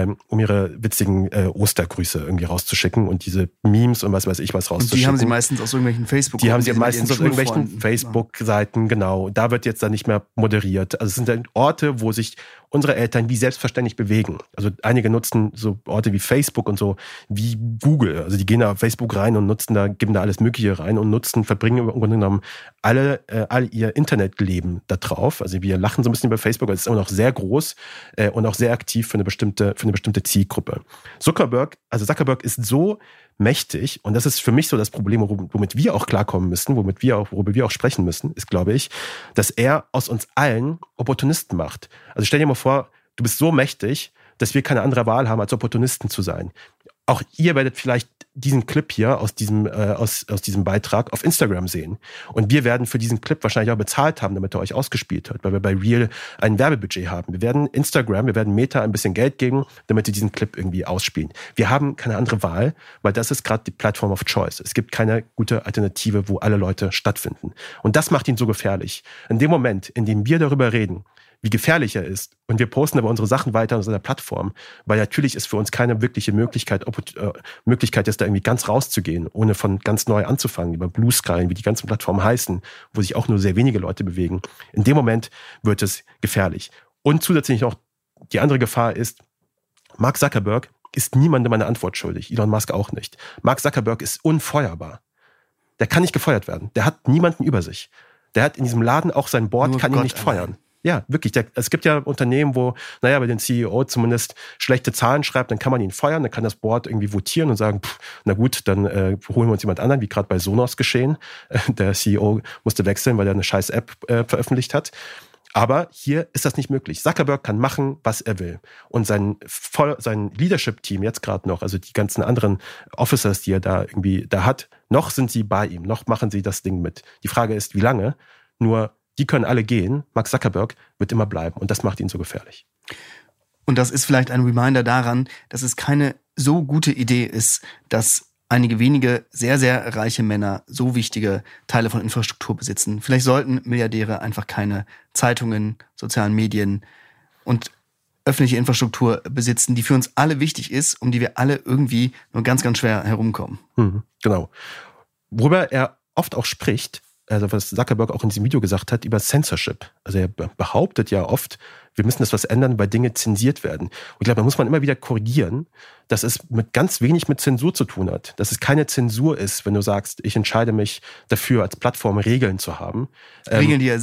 witzigen Ostergrüße irgendwie rauszuschicken und diese Memes und was weiß ich was rauszuschicken. Und die haben sie meistens aus irgendwelchen Facebook-Seiten. Die haben sie meistens aus irgendwelchen Facebook-Seiten, genau. Da wird jetzt dann nicht mehr moderiert. Also es sind dann Orte, wo sich unsere Eltern wie selbstverständlich bewegen. Also einige nutzen so Orte wie Facebook und so wie Google. Also die gehen da auf Facebook rein und geben da alles Mögliche rein und verbringen im Grunde genommen all ihr Internetleben da drauf. Also wir lachen so ein bisschen über Facebook, weil es ist immer noch sehr groß und auch sehr aktiv für eine bestimmte Zielgruppe. Zuckerberg ist so mächtig, und das ist für mich so das Problem, womit wir auch klarkommen müssen, worüber wir auch sprechen müssen, ist, glaube ich, dass er aus uns allen Opportunisten macht. Also stell dir mal vor, du bist so mächtig, dass wir keine andere Wahl haben, als Opportunisten zu sein. Auch ihr werdet vielleicht diesen Clip hier aus diesem Beitrag auf Instagram sehen. Und wir werden für diesen Clip wahrscheinlich auch bezahlt haben, damit er euch ausgespielt wird, weil wir bei Real ein Werbebudget haben. Wir werden Meta ein bisschen Geld geben, damit sie diesen Clip irgendwie ausspielen. Wir haben keine andere Wahl, weil das ist gerade die Platform of Choice. Es gibt keine gute Alternative, wo alle Leute stattfinden. Und das macht ihn so gefährlich. In dem Moment, in dem wir darüber reden, wie gefährlich er ist, und wir posten aber unsere Sachen weiter auf seiner Plattform, weil natürlich ist für uns keine wirkliche Möglichkeit ist, da irgendwie ganz rauszugehen, ohne von ganz neu anzufangen, über Blue Sky, wie die ganzen Plattformen heißen, wo sich auch nur sehr wenige Leute bewegen. In dem Moment wird es gefährlich. Und zusätzlich noch die andere Gefahr ist, Mark Zuckerberg ist niemandem eine Antwort schuldig, Elon Musk auch nicht. Mark Zuckerberg ist unfeuerbar. Der kann nicht gefeuert werden. Der hat niemanden über sich. Der hat in diesem Laden auch sein Board, kann ihn nicht feuern. Ja, wirklich. Es gibt ja Unternehmen, wo, wenn den CEO zumindest schlechte Zahlen schreibt, dann kann man ihn feuern, dann kann das Board irgendwie votieren und sagen, na gut, dann holen wir uns jemand anderen, wie gerade bei Sonos geschehen. Der CEO musste wechseln, weil er eine scheiß App veröffentlicht hat. Aber hier ist das nicht möglich. Zuckerberg kann machen, was er will. Und sein Leadership-Team jetzt gerade noch, also die ganzen anderen Officers, die er da hat, noch sind sie bei ihm, noch machen sie das Ding mit. Die Frage ist, wie lange? Nur die können alle gehen. Mark Zuckerberg wird immer bleiben. Und das macht ihn so gefährlich. Und das ist vielleicht ein Reminder daran, dass es keine so gute Idee ist, dass einige wenige sehr, sehr reiche Männer so wichtige Teile von Infrastruktur besitzen. Vielleicht sollten Milliardäre einfach keine Zeitungen, sozialen Medien und öffentliche Infrastruktur besitzen, die für uns alle wichtig ist, um die wir alle irgendwie nur ganz, ganz schwer herumkommen. Genau. Worüber er oft auch spricht, also was Zuckerberg auch in diesem Video gesagt hat, über Censorship. Also er behauptet ja oft, wir müssen das was ändern, weil Dinge zensiert werden. Und ich glaube, da muss man immer wieder korrigieren, dass es mit ganz wenig mit Zensur zu tun hat. Dass es keine Zensur ist, wenn du sagst, ich entscheide mich dafür, als Plattform Regeln zu haben. Regeln, die er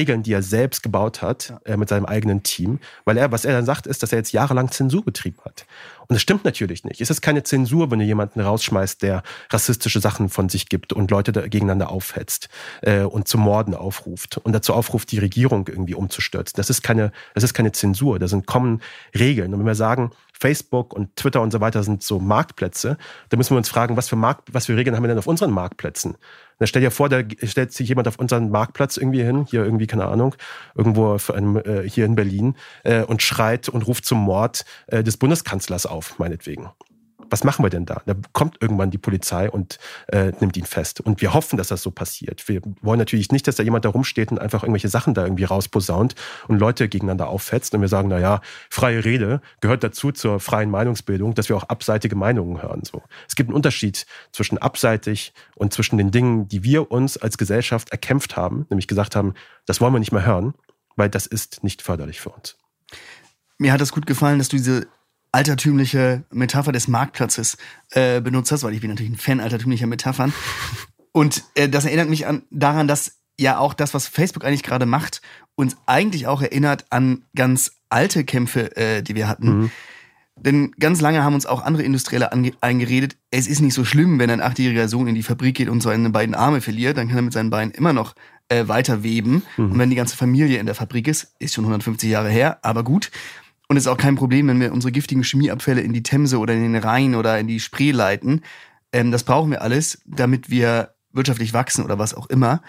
selbst gebaut hat, mit seinem eigenen Team. Weil was er dann sagt, ist, dass er jetzt jahrelang Zensur betrieben hat. Und das stimmt natürlich nicht. Es ist keine Zensur, wenn du jemanden rausschmeißt, der rassistische Sachen von sich gibt und Leute gegeneinander aufhetzt und zu Morden aufruft und dazu aufruft, die Regierung irgendwie umzustürzen. Das ist keine Zensur. Da sind kommen Regeln. Und wenn wir sagen, Facebook und Twitter und so weiter sind so Marktplätze, dann müssen wir uns fragen, was für Regeln haben wir denn auf unseren Marktplätzen? Dann stell dir vor, da stellt sich jemand auf unseren Marktplatz irgendwie hin, hier irgendwie, keine Ahnung, irgendwo hier in Berlin und schreit und ruft zum Mord des Bundeskanzlers auf, meinetwegen. Was machen wir denn da? Da kommt irgendwann die Polizei und nimmt ihn fest. Und wir hoffen, dass das so passiert. Wir wollen natürlich nicht, dass da jemand da rumsteht und einfach irgendwelche Sachen da irgendwie rausposaunt und Leute gegeneinander aufhetzt. Und wir sagen, freie Rede gehört dazu zur freien Meinungsbildung, dass wir auch abseitige Meinungen hören. So. Es gibt einen Unterschied zwischen abseitig und zwischen den Dingen, die wir uns als Gesellschaft erkämpft haben, nämlich gesagt haben, das wollen wir nicht mehr hören, weil das ist nicht förderlich für uns. Mir hat es gut gefallen, dass du diese altertümliche Metapher des Marktplatzes benutzt hast, weil ich bin natürlich ein Fan altertümlicher Metaphern. Und das erinnert mich daran, dass ja auch das, was Facebook eigentlich gerade macht, uns eigentlich auch erinnert an ganz alte Kämpfe, die wir hatten. Denn ganz lange haben uns auch andere Industrielle eingeredet, es ist nicht so schlimm, wenn ein 8-jähriger Sohn in die Fabrik geht und seine beiden Arme verliert, dann kann er mit seinen Beinen immer noch weiter weben. Und wenn die ganze Familie in der Fabrik ist schon 150 Jahre her, aber gut. Und es ist auch kein Problem, wenn wir unsere giftigen Chemieabfälle in die Themse oder in den Rhein oder in die Spree leiten. Das brauchen wir alles, damit wir wirtschaftlich wachsen oder was auch immer.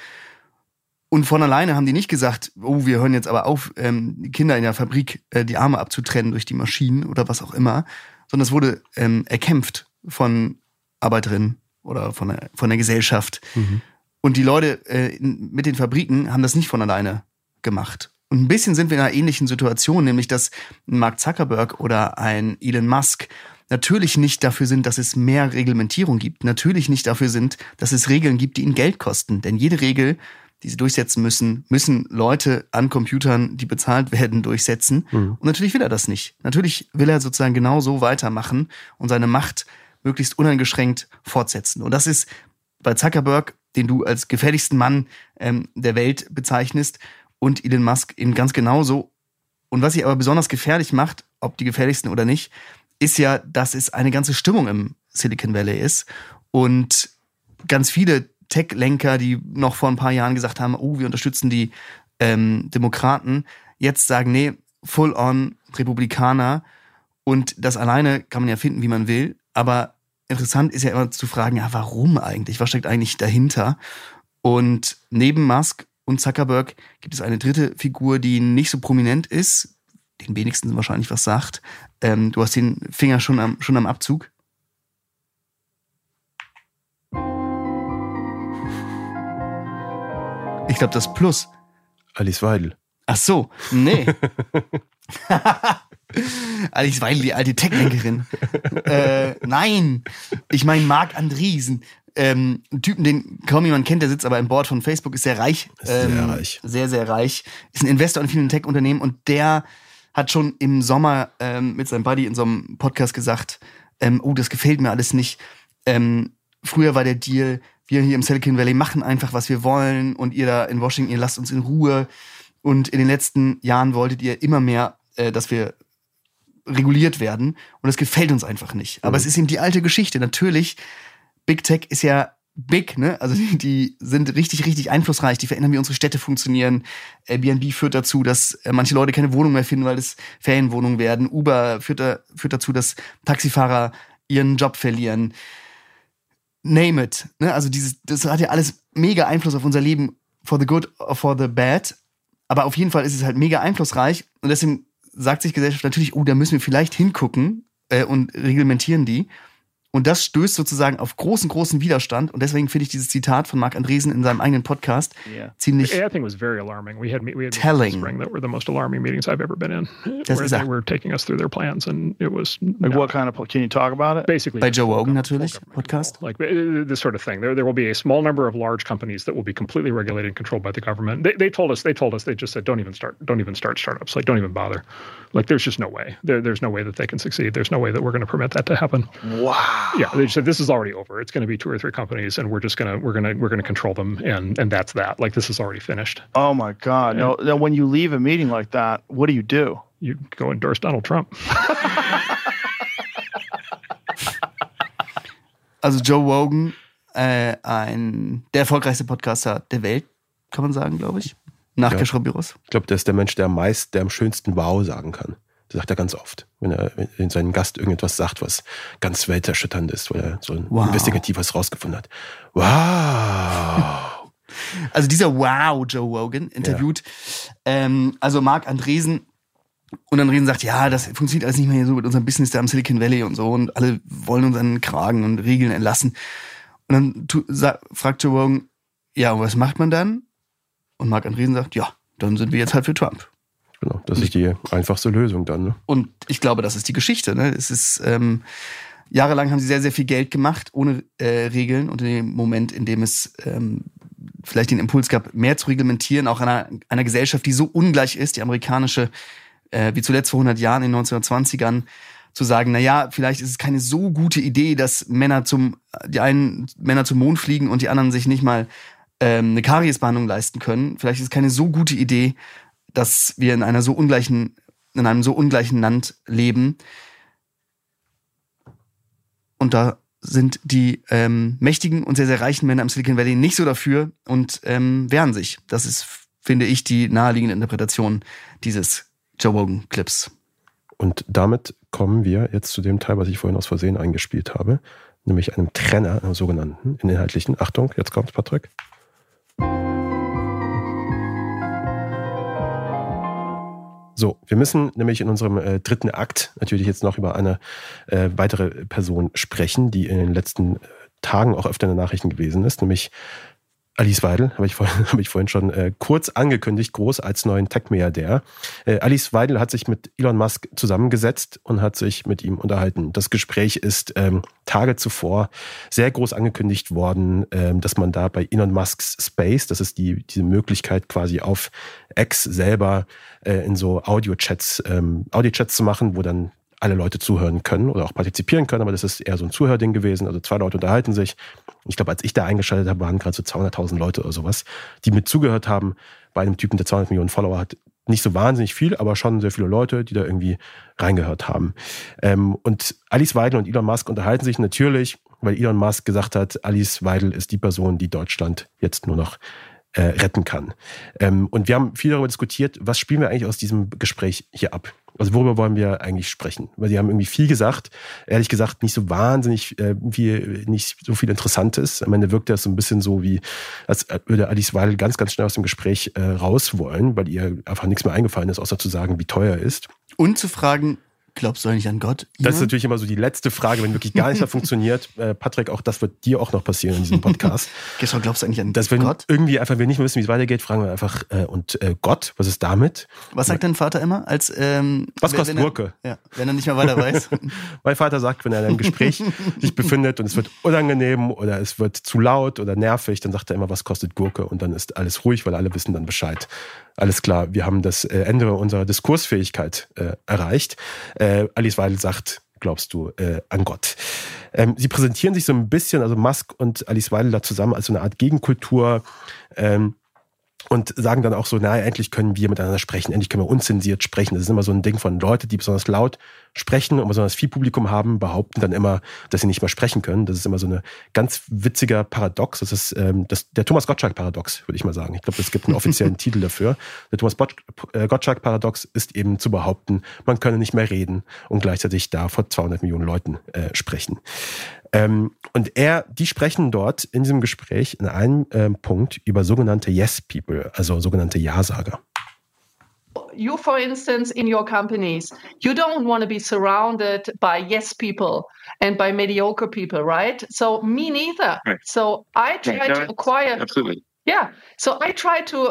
Und von alleine haben die nicht gesagt, wir hören jetzt aber auf, Kinder in der Fabrik die Arme abzutrennen durch die Maschinen oder was auch immer. Sondern es wurde erkämpft von Arbeiterinnen oder von der Gesellschaft. Und die Leute mit den Fabriken haben das nicht von alleine gemacht. Und ein bisschen sind wir in einer ähnlichen Situation, nämlich dass Mark Zuckerberg oder ein Elon Musk natürlich nicht dafür sind, dass es mehr Reglementierung gibt. Natürlich nicht dafür sind, dass es Regeln gibt, die ihnen Geld kosten. Denn jede Regel, die sie durchsetzen müssen Leute an Computern, die bezahlt werden, durchsetzen. Und natürlich will er das nicht. Natürlich will er sozusagen genau so weitermachen und seine Macht möglichst uneingeschränkt fortsetzen. Und das ist bei Zuckerberg, den du als gefährlichsten Mann der Welt bezeichnest, und Elon Musk eben ganz genauso. Und was sie aber besonders gefährlich macht, ob die gefährlichsten oder nicht, ist ja, dass es eine ganze Stimmung im Silicon Valley ist. Und ganz viele Tech-Lenker, die noch vor ein paar Jahren gesagt haben, wir unterstützen die Demokraten, jetzt sagen, nee, full-on Republikaner. Und das alleine kann man ja finden, wie man will. Aber interessant ist ja immer zu fragen, warum eigentlich? Was steckt eigentlich dahinter? Und neben Musk und Zuckerberg gibt es eine dritte Figur, die nicht so prominent ist, den wenigsten wahrscheinlich was sagt. Du hast den Finger schon am Abzug. Ich glaube, das Plus. Alice Weidel. Ach so, nee. Alice Weidel, die alte Tech-Lenkerin. Nein, ich meine Marc Andreessen. Ein Typen, den kaum jemand kennt, der sitzt aber im Board von Facebook, ist sehr reich. Sehr reich. Sehr, sehr reich. Ist ein Investor in vielen Tech-Unternehmen und der hat schon im Sommer mit seinem Buddy in so einem Podcast gesagt, das gefällt mir alles nicht. Früher war der Deal, wir hier im Silicon Valley machen einfach, was wir wollen und ihr da in Washington, ihr lasst uns in Ruhe. Und in den letzten Jahren wolltet ihr immer mehr, dass wir reguliert werden. Und das gefällt uns einfach nicht. Aber es ist eben die alte Geschichte. Natürlich, Big Tech ist ja big, ne? Also die sind richtig, richtig einflussreich. Die verändern, wie unsere Städte funktionieren. Airbnb führt dazu, dass manche Leute keine Wohnung mehr finden, weil es Ferienwohnungen werden. Uber führt dazu, dass Taxifahrer ihren Job verlieren. Name it. Ne? Also das hat ja alles mega Einfluss auf unser Leben, for the good or for the bad. Aber auf jeden Fall ist es halt mega einflussreich. Und deswegen sagt sich Gesellschaft natürlich, da müssen wir vielleicht hingucken und reglementieren die. Und das stößt sozusagen auf großen, großen Widerstand. Und deswegen finde ich dieses Zitat von Marc Andreessen in seinem eigenen Podcast ziemlich I think it was very alarming. We had telling. spring that were the most alarming meetings I've ever been in. Where they were taking us through their plans and it was... Like what kind of... Can you talk about it? Basically... Bei Joe Rogan natürlich, Podcast. Like this sort of thing. There will be a small number of large companies that will be completely regulated and controlled by the government. They told us, they just said, don't even start startups. Like, don't even bother. Like, there's just no way. There's no way that they can succeed. There's no way that we're going to permit that to happen. Wow. Yeah, they said this is already over. It's going to be 2 or 3 companies, and we're gonna control them, and that's that. Like, this is already finished. Oh my God! No, when you leave a meeting like that, what do? You go endorse Donald Trump. Also Joe Rogan, der erfolgreichste Podcaster der Welt, kann man sagen, glaube ich. Nach Keschrau-Büros. Ich glaube, der ist der Mensch, der am schönsten Wow sagen kann. Das sagt er ganz oft, wenn er in seinem Gast irgendetwas sagt, was ganz welterschütternd ist, weil er so ein Investigatives rausgefunden hat. Wow! Also dieser Joe Rogan interviewt also Marc Andreessen, und Andreessen sagt, ja, das funktioniert alles nicht mehr hier so mit unserem Business da am Silicon Valley und so, und alle wollen uns an den Kragen und Regeln erlassen. Und dann fragt Joe Rogan, ja, und was macht man dann? Und Marc Andreessen sagt, ja, dann sind wir jetzt halt für Trump. Genau, das ist die einfachste Lösung dann. Ne? Und ich glaube, das ist die Geschichte. Ne? Es ist jahrelang haben sie sehr, sehr viel Geld gemacht, ohne Regeln. Und in dem Moment, in dem es vielleicht den Impuls gab, mehr zu reglementieren, auch einer Gesellschaft, die so ungleich ist, die amerikanische, wie zuletzt vor 100 Jahren, in den 1920ern, zu sagen, naja, vielleicht ist es keine so gute Idee, dass die einen Männer zum Mond fliegen und die anderen sich nicht mal eine Kariesbehandlung leisten können. Vielleicht ist es keine so gute Idee, dass wir in einem so ungleichen Land leben. Und da sind die mächtigen und sehr, sehr reichen Männer im Silicon Valley nicht so dafür und wehren sich. Das ist, finde ich, die naheliegende Interpretation dieses Joe Rogan-Clips. Und damit kommen wir jetzt zu dem Teil, was ich vorhin aus Versehen eingespielt habe, nämlich einem Trenner, einem sogenannten, in inhaltlichen. Achtung, jetzt kommt Patrick. So, wir müssen nämlich in unserem dritten Akt natürlich jetzt noch über eine weitere Person sprechen, die in den letzten Tagen auch öfter in den Nachrichten gewesen ist, nämlich Alice Weidel, habe ich vorhin schon kurz angekündigt, groß als neuen Tech-Milliardär. Alice Weidel hat sich mit Elon Musk zusammengesetzt und hat sich mit ihm unterhalten. Das Gespräch ist Tage zuvor sehr groß angekündigt worden, dass man da bei Elon Musks Space, das ist diese Möglichkeit quasi auf X selber in so Audio-Chats zu machen, wo dann alle Leute zuhören können oder auch partizipieren können, aber das ist eher so ein Zuhörding gewesen. Also 2 Leute unterhalten sich. Ich glaube, als ich da eingeschaltet habe, waren gerade so 200.000 Leute oder sowas, die mit zugehört haben. Bei einem Typen, der 200 Millionen Follower hat, nicht so wahnsinnig viel, aber schon sehr viele Leute, die da irgendwie reingehört haben. Und Alice Weidel und Elon Musk unterhalten sich natürlich, weil Elon Musk gesagt hat, Alice Weidel ist die Person, die Deutschland jetzt nur noch retten kann. Und wir haben viel darüber diskutiert, was spielen wir eigentlich aus diesem Gespräch hier ab? Also worüber wollen wir eigentlich sprechen? Weil sie haben irgendwie viel gesagt, ehrlich gesagt nicht so wahnsinnig nicht so viel Interessantes. Am Ende wirkt das so ein bisschen so, wie als würde Alice Weidel ganz, ganz schnell aus dem Gespräch raus wollen, weil ihr einfach nichts mehr eingefallen ist, außer zu sagen, wie teuer er ist. Und zu fragen, glaubst du eigentlich an Gott? Das ist natürlich immer so die letzte Frage, wenn wirklich gar nichts mehr funktioniert. Patrick, auch das wird dir auch noch passieren in diesem Podcast. Glaubst du eigentlich an Gott? Dass wir irgendwie einfach nicht mehr wissen, wie es weitergeht, fragen wir einfach, und Gott, was ist damit? Was sagt dein Vater immer? Was kostet Gurke? Wenn er nicht mehr weiter weiß. Mein Vater sagt, wenn er in einem Gespräch sich befindet und es wird unangenehm oder es wird zu laut oder nervig, dann sagt er immer, was kostet Gurke? Und dann ist alles ruhig, weil alle wissen dann Bescheid. Alles klar, wir haben das Ende unserer Diskursfähigkeit erreicht. Alice Weidel sagt, glaubst du an Gott? Sie präsentieren sich so ein bisschen, also Musk und Alice Weidel da zusammen als so eine Art Gegenkultur. und sagen dann auch so, naja, endlich können wir miteinander sprechen, endlich können wir unzensiert sprechen. Das ist immer so ein Ding von Leute, die besonders laut sprechen und besonders viel Publikum haben, behaupten dann immer, dass sie nicht mehr sprechen können. Das ist immer so eine ganz witziger Paradox. Das ist der Thomas Gottschalk-Paradox, würde ich mal sagen. Ich glaube, es gibt einen offiziellen Titel dafür. Der Thomas Gottschalk-Paradox ist eben zu behaupten, man könne nicht mehr reden und gleichzeitig da vor 200 Millionen Leuten sprechen. Und die sprechen dort in diesem Gespräch in einem Punkt über sogenannte Yes-People, also sogenannte Ja-Sager. You, for instance, in your companies, you don't want to be surrounded by yes people and by mediocre people, right? So me neither. Right. So I try to acquire. Absolutely. Yeah. So I try to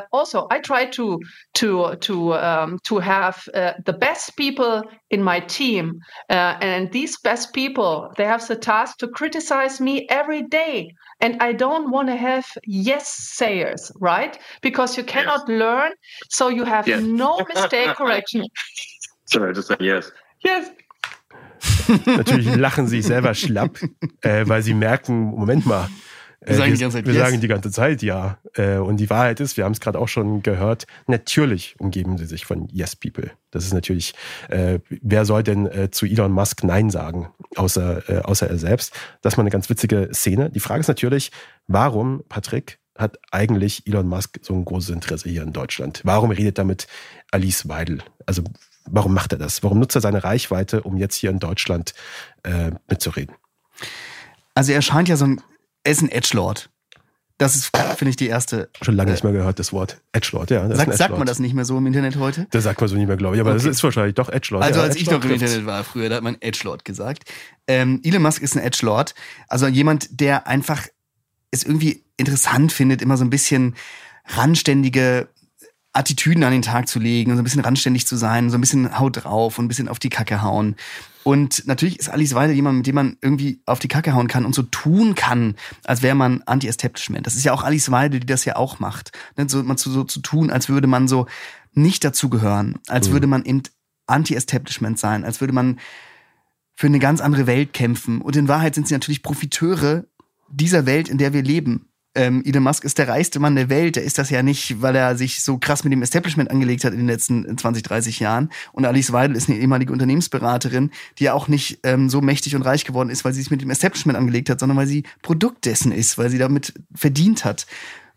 have the best people in my team, and these best people, they have the task to criticize me every day. And I don't want to have yes sayers, right? Because you cannot learn, so you have no mistake correction. So I just say yes. Yes. Natürlich lachen sie sich selber schlapp, weil sie merken, Moment mal, wir sagen die ganze Zeit ja. Und die Wahrheit ist, wir haben es gerade auch schon gehört, natürlich umgeben sie sich von Yes-People. Das ist natürlich, wer soll denn zu Elon Musk Nein sagen, außer er selbst? Das ist mal eine ganz witzige Szene. Die Frage ist natürlich, warum, Patrick, hat eigentlich Elon Musk so ein großes Interesse hier in Deutschland? Warum redet er mit Alice Weidel? Also warum macht er das? Warum nutzt er seine Reichweite, um jetzt hier in Deutschland mitzureden? Also er scheint ja er ist ein Edgelord. Das ist, finde ich, die erste. Schon lange nicht mehr gehört, das Wort Edgelord, ja. Sagt man das nicht mehr so im Internet heute? Das sagt man so nicht mehr, glaube ich. Aber das ist wahrscheinlich doch Edgelord. Also ja, als ich noch im Internet war früher, da hat man Edgelord gesagt. Elon Musk ist ein Edgelord. Also jemand, der einfach es irgendwie interessant findet, immer so ein bisschen randständige Attitüden an den Tag zu legen und so ein bisschen randständig zu sein, so ein bisschen Haut drauf und ein bisschen auf die Kacke hauen. Und natürlich ist Alice Weidel jemand, mit dem man irgendwie auf die Kacke hauen kann und so tun kann, als wäre man Anti-Establishment. Das ist ja auch Alice Weidel, die das ja auch macht. So zu tun, als würde man so nicht dazugehören, als würde man eben Anti-Establishment sein, als würde man für eine ganz andere Welt kämpfen. Und in Wahrheit sind sie natürlich Profiteure dieser Welt, in der wir leben. Elon Musk ist der reichste Mann der Welt. Der ist das ja nicht, weil er sich so krass mit dem Establishment angelegt hat in den letzten 20, 30 Jahren. Und Alice Weidel ist eine ehemalige Unternehmensberaterin, die ja auch nicht so mächtig und reich geworden ist, weil sie sich mit dem Establishment angelegt hat, sondern weil sie Produkt dessen ist, weil sie damit verdient hat.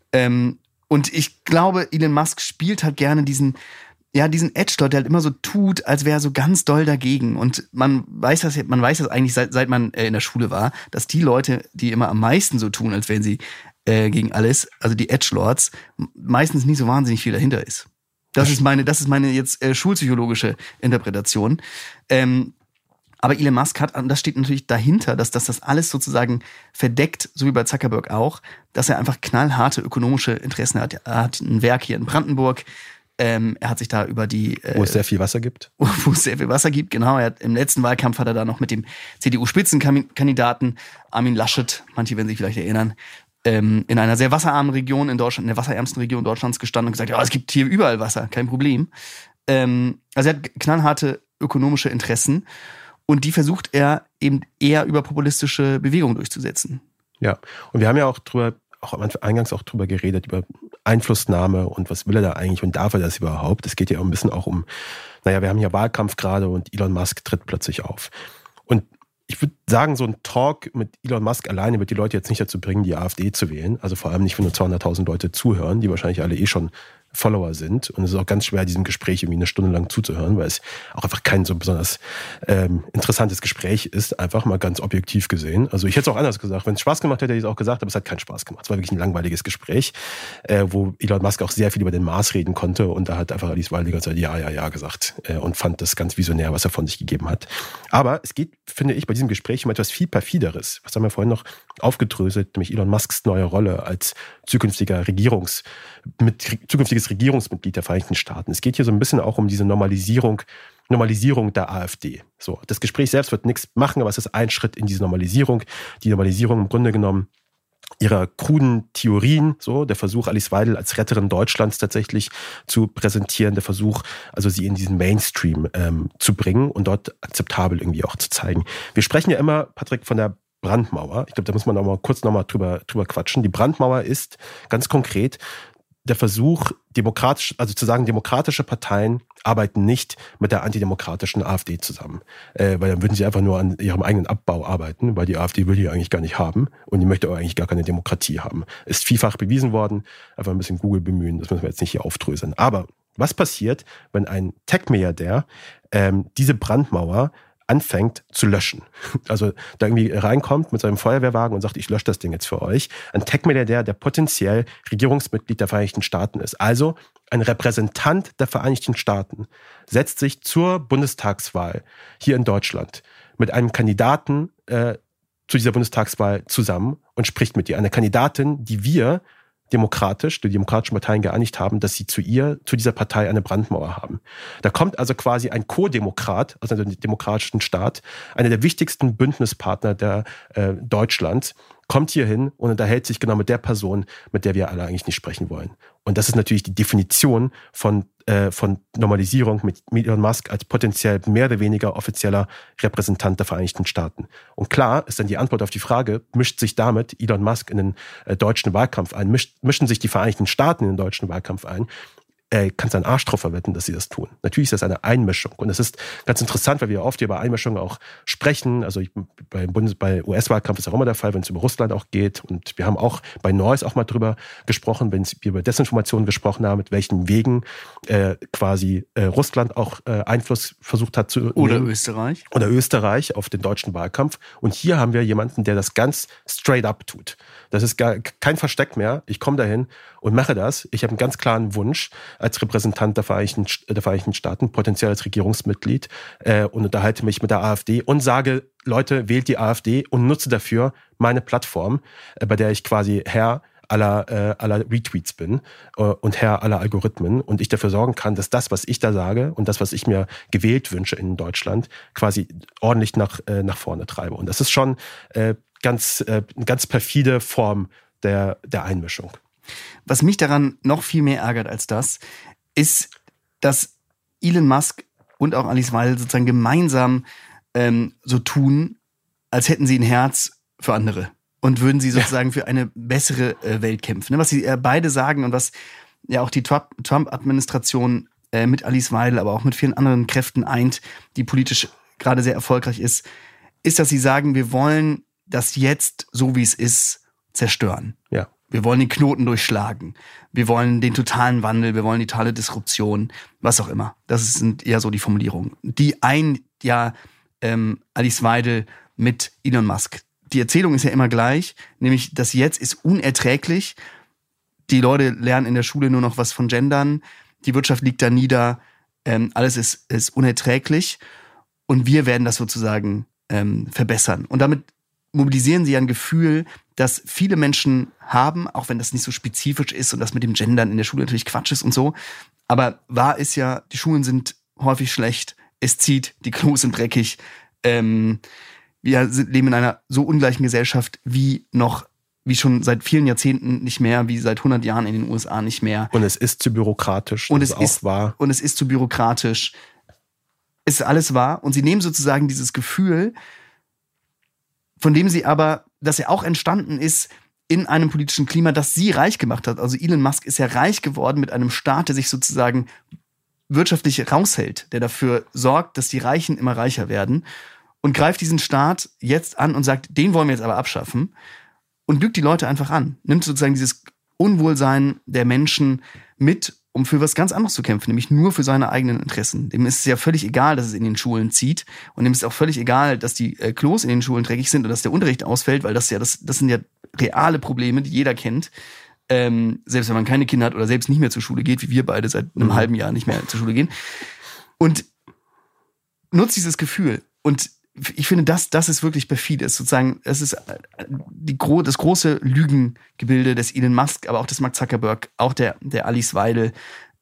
Und ich glaube, Elon Musk spielt halt gerne diesen Edgelord, der halt immer so tut, als wäre er so ganz doll dagegen. Und man weiß das eigentlich seit man in der Schule war, dass die Leute, die immer am meisten so tun, als wären sie gegen alles, also die Edgelords, meistens nicht so wahnsinnig viel dahinter ist. Das ist meine jetzt schulpsychologische Interpretation. Aber Elon Musk hat, und das steht natürlich dahinter, dass das alles sozusagen verdeckt, so wie bei Zuckerberg auch, dass er einfach knallharte ökonomische Interessen hat. Er hat ein Werk hier in Brandenburg. Er hat sich da über die... wo es sehr viel Wasser gibt. Wo es sehr viel Wasser gibt, genau. Im letzten Wahlkampf hat er da noch mit dem CDU-Spitzenkandidaten Armin Laschet, manche werden sich vielleicht erinnern, in einer sehr wasserarmen Region in Deutschland, in der wasserärmsten Region Deutschlands gestanden und gesagt, ja, es gibt hier überall Wasser, kein Problem. Also er hat knallharte ökonomische Interessen und die versucht er eben eher über populistische Bewegungen durchzusetzen. Ja, und wir haben ja auch eingangs drüber geredet, über Einflussnahme und was will er da eigentlich und darf er das überhaupt? Es geht ja auch ein bisschen auch um, wir haben hier Wahlkampf gerade und Elon Musk tritt plötzlich auf. Und ich würde sagen, so ein Talk mit Elon Musk alleine wird die Leute jetzt nicht dazu bringen, die AfD zu wählen. Also vor allem nicht, wenn nur 200.000 Leute zuhören, die wahrscheinlich alle schon Follower sind. Und es ist auch ganz schwer, diesem Gespräch irgendwie eine Stunde lang zuzuhören, weil es auch einfach kein so besonders interessantes Gespräch ist, einfach mal ganz objektiv gesehen. Also ich hätte es auch anders gesagt. Wenn es Spaß gemacht hätte, hätte ich es auch gesagt, aber es hat keinen Spaß gemacht. Es war wirklich ein langweiliges Gespräch, wo Elon Musk auch sehr viel über den Mars reden konnte und da hat einfach Alice Weidel die ganze Zeit ja gesagt und fand das ganz visionär, was er von sich gegeben hat. Aber es geht, finde ich, bei diesem Gespräch um etwas viel Perfideres. Was haben wir vorhin noch aufgedröselt, nämlich Elon Musks neue Rolle als zukünftiges Regierungsmitglied der Vereinigten Staaten. Es geht hier so ein bisschen auch um diese Normalisierung der AfD. So, das Gespräch selbst wird nichts machen, aber es ist ein Schritt in diese Normalisierung. Die Normalisierung im Grunde genommen ihrer kruden Theorien, so der Versuch, Alice Weidel als Retterin Deutschlands tatsächlich zu präsentieren, der Versuch, also sie in diesen Mainstream zu bringen und dort akzeptabel irgendwie auch zu zeigen. Wir sprechen ja immer, Patrick, von der Brandmauer. Ich glaube, da muss man noch mal kurz drüber quatschen. Die Brandmauer ist ganz konkret der Versuch, demokratische Parteien arbeiten nicht mit der antidemokratischen AfD zusammen. Weil dann würden sie einfach nur an ihrem eigenen Abbau arbeiten, weil die AfD will die eigentlich gar nicht haben und die möchte auch eigentlich gar keine Demokratie haben. Ist vielfach bewiesen worden, einfach ein bisschen Google bemühen, das müssen wir jetzt nicht hier aufdröseln. Aber was passiert, wenn ein Tech-Milliardär diese Brandmauer anfängt zu löschen? Also da irgendwie reinkommt mit seinem Feuerwehrwagen und sagt, ich lösche das Ding jetzt für euch. Ein Tech-Milliardär, der potenziell Regierungsmitglied der Vereinigten Staaten ist, also ein Repräsentant der Vereinigten Staaten, setzt sich zur Bundestagswahl hier in Deutschland mit einem Kandidaten zu dieser Bundestagswahl zusammen und spricht mit ihr. Eine Kandidatin, die wir die demokratischen Parteien geeinigt haben, dass sie zu dieser Partei eine Brandmauer haben. Da kommt also quasi ein Co-Demokrat aus einem demokratischen Staat, einer der wichtigsten Bündnispartner der Deutschlands, kommt hier hin und unterhält sich genau mit der Person, mit der wir alle eigentlich nicht sprechen wollen. Und das ist natürlich die Definition von Normalisierung mit Elon Musk als potenziell mehr oder weniger offizieller Repräsentant der Vereinigten Staaten. Und klar ist dann die Antwort auf die Frage, mischt sich damit Elon Musk in den deutschen Wahlkampf ein? Mischen sich die Vereinigten Staaten in den deutschen Wahlkampf ein? Kannst einen Arsch drauf verwetten, dass sie das tun. Natürlich ist das eine Einmischung. Und es ist ganz interessant, weil wir oft über Einmischungen auch sprechen. Also bei US-Wahlkampf ist auch immer der Fall, wenn es über Russland auch geht. Und wir haben auch bei Noise auch mal drüber gesprochen, wenn wir über Desinformation gesprochen haben, mit welchen Wegen quasi Russland auch Einfluss versucht hat zu Oder nehmen. Österreich. Oder Österreich auf den deutschen Wahlkampf. Und hier haben wir jemanden, der das ganz straight up tut. Das ist kein Versteck mehr. Ich komme dahin und mache das. Ich habe einen ganz klaren Wunsch als Repräsentant der Vereinigten Staaten, potenziell als Regierungsmitglied, und unterhalte mich mit der AfD und sage, Leute, wählt die AfD und nutze dafür meine Plattform, bei der ich quasi Herr aller Retweets bin und Herr aller Algorithmen und ich dafür sorgen kann, dass das, was ich da sage und das, was ich mir gewählt wünsche in Deutschland, quasi ordentlich nach vorne treibe. Und das ist schon eine ganz perfide Form der Einmischung. Was mich daran noch viel mehr ärgert als das, ist, dass Elon Musk und auch Alice Weidel sozusagen gemeinsam so tun, als hätten sie ein Herz für andere und würden sie sozusagen für eine bessere Welt kämpfen. Was sie beide sagen und was ja auch die Trump-Administration mit Alice Weidel, aber auch mit vielen anderen Kräften eint, die politisch gerade sehr erfolgreich ist, dass sie sagen, wir wollen das jetzt, so wie es ist, zerstören. Ja. Wir wollen den Knoten durchschlagen. Wir wollen den totalen Wandel. Wir wollen die totale Disruption. Was auch immer. Das sind eher so die Formulierungen. Die Alice Weidel mit Elon Musk. Die Erzählung ist ja immer gleich. Nämlich, das Jetzt ist unerträglich. Die Leute lernen in der Schule nur noch was von Gendern. Die Wirtschaft liegt da nieder. Alles ist unerträglich. Und wir werden das sozusagen verbessern. Und damit mobilisieren sie ein Gefühl, das viele Menschen haben, auch wenn das nicht so spezifisch ist und das mit dem Gendern in der Schule natürlich Quatsch ist und so. Aber wahr ist ja, die Schulen sind häufig schlecht, es zieht, die Klos sind dreckig. Wir leben in einer so ungleichen Gesellschaft wie schon seit vielen Jahrzehnten nicht mehr, wie seit 100 Jahren in den USA nicht mehr. Und es ist zu bürokratisch. Und es ist zu bürokratisch. Es ist alles wahr. Und sie nehmen sozusagen dieses Gefühl, von dem sie aber, dass er auch entstanden ist in einem politischen Klima, das sie reich gemacht hat. Also Elon Musk ist ja reich geworden mit einem Staat, der sich sozusagen wirtschaftlich raushält, der dafür sorgt, dass die Reichen immer reicher werden und greift diesen Staat jetzt an und sagt, den wollen wir jetzt aber abschaffen und lügt die Leute einfach an. Nimmt sozusagen dieses Unwohlsein der Menschen mit, um für was ganz anderes zu kämpfen, nämlich nur für seine eigenen Interessen. Dem ist es ja völlig egal, dass es in den Schulen zieht und dem ist auch völlig egal, dass die Klos in den Schulen dreckig sind und dass der Unterricht ausfällt, weil das sind ja reale Probleme, die jeder kennt. Selbst wenn man keine Kinder hat oder selbst nicht mehr zur Schule geht, wie wir beide seit einem halben Jahr nicht mehr zur Schule gehen. Und nutzt dieses Gefühl. Und ich finde, das ist wirklich perfide. Sozusagen, es ist das große Lügengebilde des Elon Musk, aber auch des Mark Zuckerberg, auch der Alice Weidel,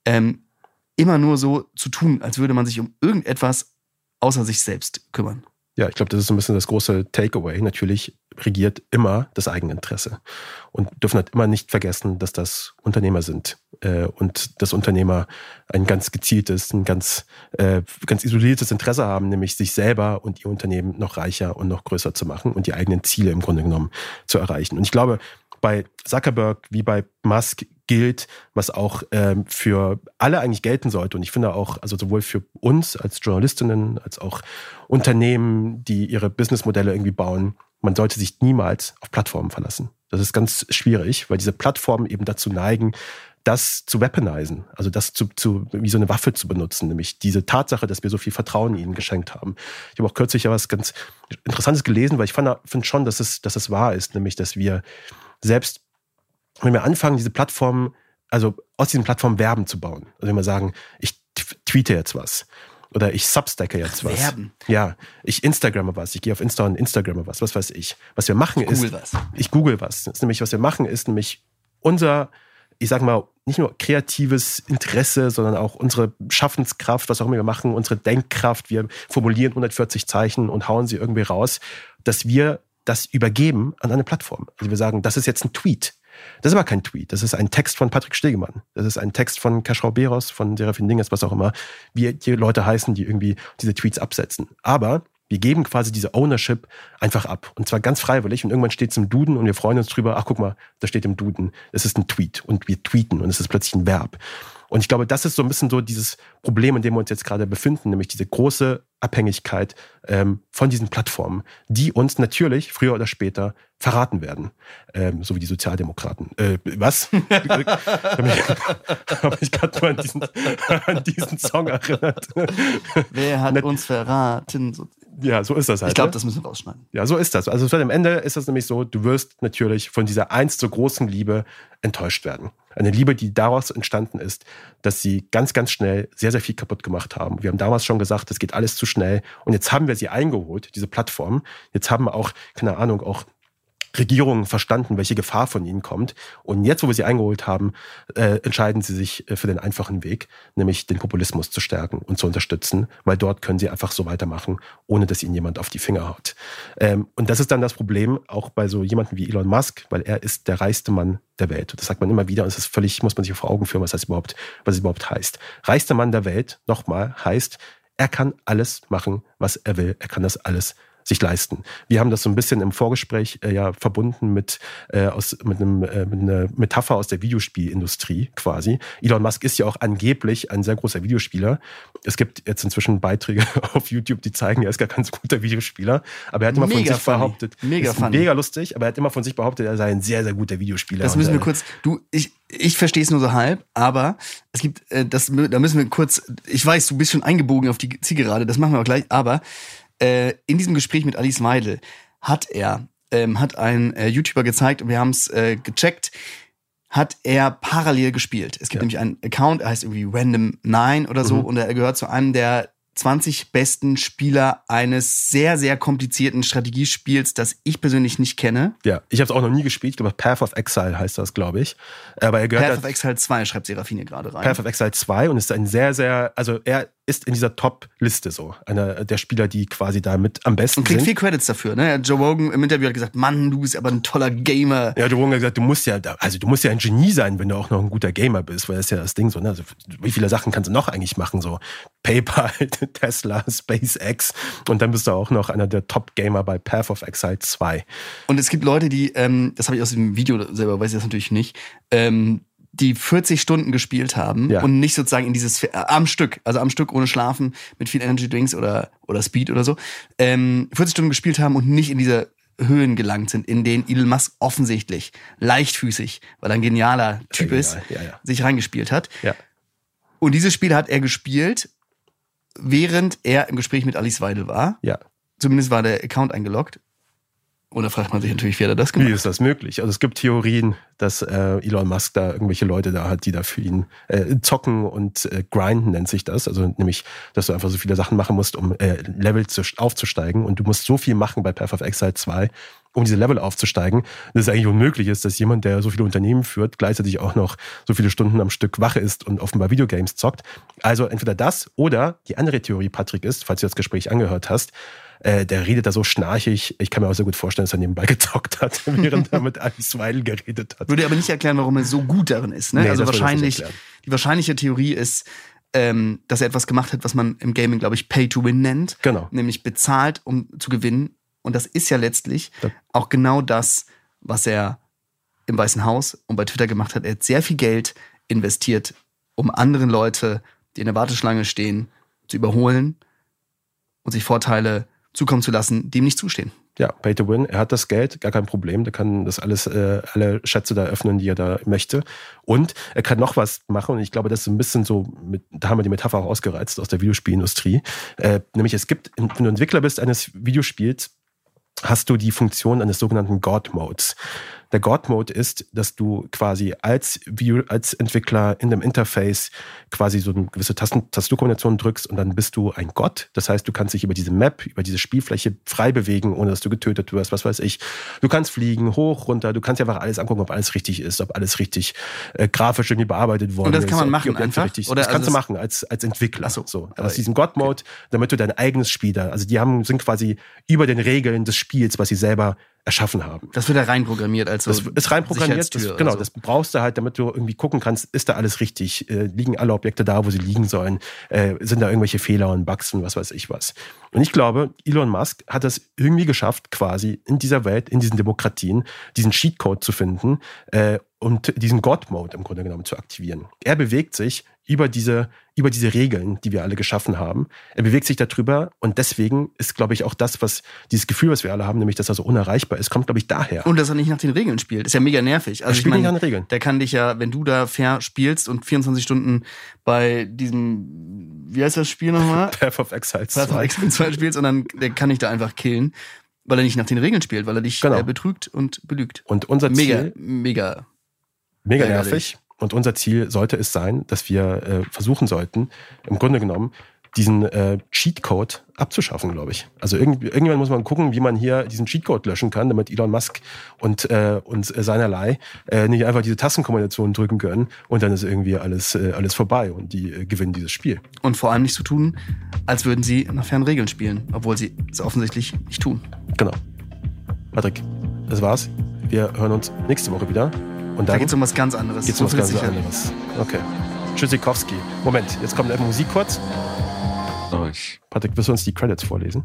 immer nur so zu tun, als würde man sich um irgendetwas außer sich selbst kümmern. Ja, ich glaube, das ist so ein bisschen das große Takeaway. Natürlich regiert immer das Eigeninteresse. Und dürfen halt immer nicht vergessen, dass das Unternehmer sind. Und dass Unternehmer ein ganz gezieltes, ein ganz isoliertes Interesse haben, nämlich sich selber und ihr Unternehmen noch reicher und noch größer zu machen und die eigenen Ziele im Grunde genommen zu erreichen. Und ich glaube, bei Zuckerberg wie bei Musk gilt, was auch für alle eigentlich gelten sollte. Und ich finde auch, also sowohl für uns als Journalistinnen, als auch Unternehmen, die ihre Businessmodelle irgendwie bauen, man sollte sich niemals auf Plattformen verlassen. Das ist ganz schwierig, weil diese Plattformen eben dazu neigen, das zu weaponisen, also das wie so eine Waffe zu benutzen, nämlich diese Tatsache, dass wir so viel Vertrauen ihnen geschenkt haben. Ich habe auch kürzlich ja was ganz Interessantes gelesen, weil ich finde schon, dass es wahr ist, nämlich, dass wir selbst, wenn wir anfangen, diese Plattformen, also aus diesen Plattformen Verben zu bauen, also wenn wir sagen, ich tweete jetzt was oder ich substacke jetzt was. Verben? Ja, ich Instagramme was, ich gehe auf Insta und Instagramme was weiß ich. Was wir machen ich google was. Das ist nämlich, was wir machen, ist nämlich unser, ich sag mal, nicht nur kreatives Interesse, sondern auch unsere Schaffenskraft, was auch immer wir machen, unsere Denkkraft. Wir formulieren 140 Zeichen und hauen sie irgendwie raus, dass wir das übergeben an eine Plattform. Also wir sagen, das ist jetzt ein Tweet. Das ist aber kein Tweet. Das ist ein Text von Patrick Stegemann. Das ist ein Text von Kaschrau Beros, von Serafin Dinges, was auch immer, wie die Leute heißen, die irgendwie diese Tweets absetzen. Aber wir geben quasi diese Ownership einfach ab. Und zwar ganz freiwillig. Und irgendwann steht es im Duden und wir freuen uns drüber. Ach, guck mal, da steht im Duden. Es ist ein Tweet. Und wir tweeten. Und es ist plötzlich ein Verb. Und ich glaube, das ist so ein bisschen so dieses Problem, in dem wir uns jetzt gerade befinden. Nämlich diese große Abhängigkeit von diesen Plattformen, die uns natürlich früher oder später verraten werden. So wie die Sozialdemokraten. Was? Habe ich gerade nur an diesen Song erinnert. Wer hat uns verraten? Ja, so ist das halt. Ich glaube, das müssen wir rausschneiden. Ja, so ist das. Also am Ende ist das nämlich so, du wirst natürlich von dieser einst so großen Liebe enttäuscht werden. Eine Liebe, die daraus entstanden ist, dass sie ganz, ganz schnell sehr, sehr viel kaputt gemacht haben. Wir haben damals schon gesagt, es geht alles zu schnell. Und jetzt haben wir sie eingeholt, diese Plattform. Jetzt haben auch, keine Ahnung, auch Regierungen verstanden, welche Gefahr von ihnen kommt. Und jetzt, wo wir sie eingeholt haben, entscheiden sie sich für den einfachen Weg, nämlich den Populismus zu stärken und zu unterstützen, weil dort können sie einfach so weitermachen, ohne dass ihnen jemand auf die Finger haut. Und das ist dann das Problem, auch bei so jemandem wie Elon Musk, weil er ist der reichste Mann der Welt. Das sagt man immer wieder und es ist völlig, muss man sich vor Augen führen, was es überhaupt heißt. Reichster Mann der Welt, nochmal, heißt, er kann alles machen, was er will. Er kann das alles sich leisten. Wir haben das so ein bisschen im Vorgespräch verbunden mit einer Metapher aus der Videospielindustrie quasi. Elon Musk ist ja auch angeblich ein sehr großer Videospieler. Es gibt jetzt inzwischen Beiträge auf YouTube, die zeigen, er ist gar kein so guter Videospieler. Aber er hat immer von sich behauptet, mega lustig, aber er hat immer von sich behauptet, er sei ein sehr, sehr guter Videospieler. Das müssen wir kurz, ich verstehe es nur so halb, aber es gibt, da müssen wir kurz, ich weiß, du bist schon eingebogen auf die Zielgerade, das machen wir auch gleich, aber in diesem Gespräch mit Alice Weidel hat ein YouTuber gezeigt, und wir haben es gecheckt, hat er parallel gespielt. Es gibt nämlich einen Account, er heißt irgendwie Random9 oder so, und er gehört zu einem der 20 besten Spieler eines sehr, sehr komplizierten Strategiespiels, das ich persönlich nicht kenne. Ja, ich habe es auch noch nie gespielt. Ich glaube, Path of Exile heißt das, glaube ich. Aber er gehört Path of Exile 2, schreibt Serafine gerade rein. Path of Exile 2 und ist ein sehr, sehr, also er ist in dieser Top-Liste so. Einer der Spieler, die quasi da mit am besten sind. Und kriegt viel Credits dafür, ne? Joe Rogan im Interview hat gesagt, Mann, du bist aber ein toller Gamer. Ja, Joe Rogan hat gesagt, du musst ja ein Genie sein, wenn du auch noch ein guter Gamer bist, weil das ist ja das Ding so, ne? Also, wie viele Sachen kannst du noch eigentlich machen, so PayPal, Tesla, SpaceX, und dann bist du auch noch einer der Top-Gamer bei Path of Exile 2. Und es gibt Leute, die, das habe ich aus dem Video selber, weiß ich das natürlich nicht, die 40 Stunden gespielt haben und nicht sozusagen in dieses, am Stück ohne Schlafen, mit viel Energy Drinks oder Speed oder so, 40 Stunden gespielt haben und nicht in diese Höhen gelangt sind, in denen Elon Musk offensichtlich leichtfüßig, weil er ein genialer Typ ist, sich reingespielt hat. Ja. Und dieses Spiel hat er gespielt, während er im Gespräch mit Alice Weidel war. Ja. Zumindest war der Account eingeloggt. Und da fragt man sich natürlich, wie hat er das gemacht? Wie ist das möglich? Also es gibt Theorien, dass Elon Musk da irgendwelche Leute da hat, die da für ihn zocken und grinden nennt sich das. Also nämlich, dass du einfach so viele Sachen machen musst, um Level aufzusteigen. Und du musst so viel machen bei Path of Exile 2, um diese Level aufzusteigen, dass es eigentlich unmöglich ist, dass jemand, der so viele Unternehmen führt, gleichzeitig auch noch so viele Stunden am Stück wach ist und offenbar Videogames zockt. Also entweder das oder die andere Theorie, Patrick, ist, falls du das Gespräch angehört hast, der redet da so schnarchig. Ich kann mir auch sehr gut vorstellen, dass er nebenbei gezockt hat, während er mit Alice Weidel geredet hat. Würde aber nicht erklären, warum er so gut darin ist. Ne? Nee, also die wahrscheinliche Theorie ist, dass er etwas gemacht hat, was man im Gaming, glaube ich, Pay to Win nennt. Genau. Nämlich bezahlt, um zu gewinnen. Und das ist ja letztlich auch genau das, was er im Weißen Haus und bei Twitter gemacht hat. Er hat sehr viel Geld investiert, um anderen Leute, die in der Warteschlange stehen, zu überholen und sich Vorteile zukommen zu lassen, die ihm nicht zustehen. Ja, Pay to Win, er hat das Geld, gar kein Problem. Der kann das alles, alle Schätze da öffnen, die er da möchte. Und er kann noch was machen. Und ich glaube, das ist ein bisschen so, da haben wir die Metapher auch ausgereizt aus der Videospielindustrie. Nämlich es gibt, wenn du Entwickler bist eines Videospiels, hast du die Funktion eines sogenannten God-Modes. Der God-Mode ist, dass du quasi als Entwickler in dem Interface quasi so eine gewisse Tastenkombination drückst und dann bist du ein Gott. Das heißt, du kannst dich über diese Map, über diese Spielfläche frei bewegen, ohne dass du getötet wirst, was weiß ich. Du kannst fliegen, hoch, runter, du kannst dir einfach alles angucken, ob alles richtig ist, ob alles richtig grafisch irgendwie bearbeitet worden ist. Und das kann man machen einfach? Richtig, oder das kannst du machen als Entwickler. So. Aus diesem God-Mode, damit du dein eigenes Spiel da, also die sind quasi über den Regeln des Spiels, was sie selber erschaffen haben. Das wird da reinprogrammiert. Also das ist reinprogrammiert, das brauchst du halt, damit du irgendwie gucken kannst, ist da alles richtig, liegen alle Objekte da, wo sie liegen sollen, sind da irgendwelche Fehler und Bugs und was weiß ich was. Und ich glaube, Elon Musk hat es irgendwie geschafft, quasi in dieser Welt, in diesen Demokratien, diesen Cheatcode zu finden und diesen God-Mode im Grunde genommen zu aktivieren. Er bewegt sich über diese Regeln, die wir alle geschaffen haben. Er bewegt sich darüber und deswegen ist, glaube ich, auch dieses Gefühl, was wir alle haben, nämlich, dass er so unerreichbar ist, kommt, glaube ich, daher. Und dass er nicht nach den Regeln spielt. Ist ja mega nervig. Also er spielt nicht nach den Regeln. Der kann dich ja, wenn du da fair spielst und 24 Stunden bei diesem, wie heißt das Spiel nochmal? Path of Exile 2 spielst und dann der kann dich da einfach killen, weil er nicht nach den Regeln spielt, weil er dich betrügt und belügt. Und unser Ziel... Mega nervig. Und unser Ziel sollte es sein, dass wir versuchen sollten, im Grunde genommen, diesen Cheatcode abzuschaffen, glaube ich. Also irgendwann muss man gucken, wie man hier diesen Cheatcode löschen kann, damit Elon Musk und seinerlei nicht einfach diese Tastenkombinationen drücken können und dann ist irgendwie alles vorbei und die gewinnen dieses Spiel. Und vor allem nicht so tun, als würden sie nach fairen Regeln spielen, obwohl sie es offensichtlich nicht tun. Genau. Patrick, das war's. Wir hören uns nächste Woche wieder. Und da geht's um was ganz anderes. Okay. Tschüssikowski. Moment, jetzt kommt einfach Musik kurz. Patrick, willst du uns die Credits vorlesen?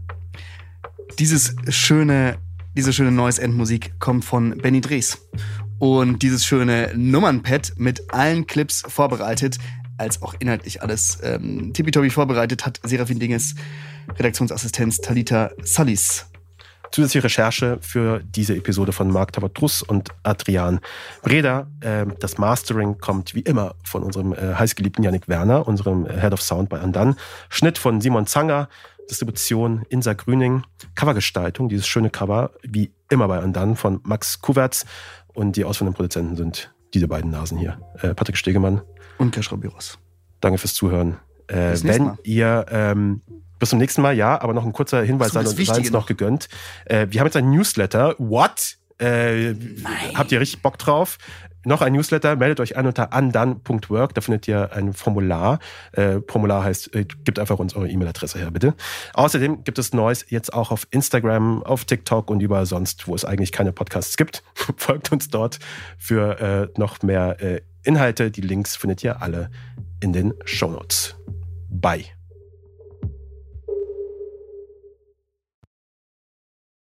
Diese schöne Noise-End-Musik kommt von Benny Drees. Und dieses schöne Nummernpad mit allen Clips vorbereitet, als auch inhaltlich alles tippitoppi vorbereitet, hat Serafin Dinges Redaktionsassistenz Talita Salis. Zusätzliche Recherche für diese Episode von Marc Tavatrus und Adrian Breda. Das Mastering kommt wie immer von unserem heißgeliebten Yannick Werner, unserem Head of Sound bei Undone. Schnitt von Simon Zanger, Distribution Insa Grüning, Covergestaltung, dieses schöne Cover, wie immer bei Undone von Max Kuvertz. Und die ausführenden Produzenten sind diese beiden Nasen hier. Patrick Stegemann und Keschra Biros. Danke fürs Zuhören. Wenn ihr... Bis zum nächsten Mal, ja, aber noch ein kurzer Hinweis sei uns noch gegönnt. Wir haben jetzt ein Newsletter. What? Habt ihr richtig Bock drauf? Noch ein Newsletter, meldet euch an unter undone.work, da findet ihr ein Formular. Formular heißt, gebt einfach uns eure E-Mail-Adresse her, bitte. Außerdem gibt es Neues jetzt auch auf Instagram, auf TikTok und überall sonst, wo es eigentlich keine Podcasts gibt. Folgt uns dort für noch mehr Inhalte. Die Links findet ihr alle in den Shownotes. Bye.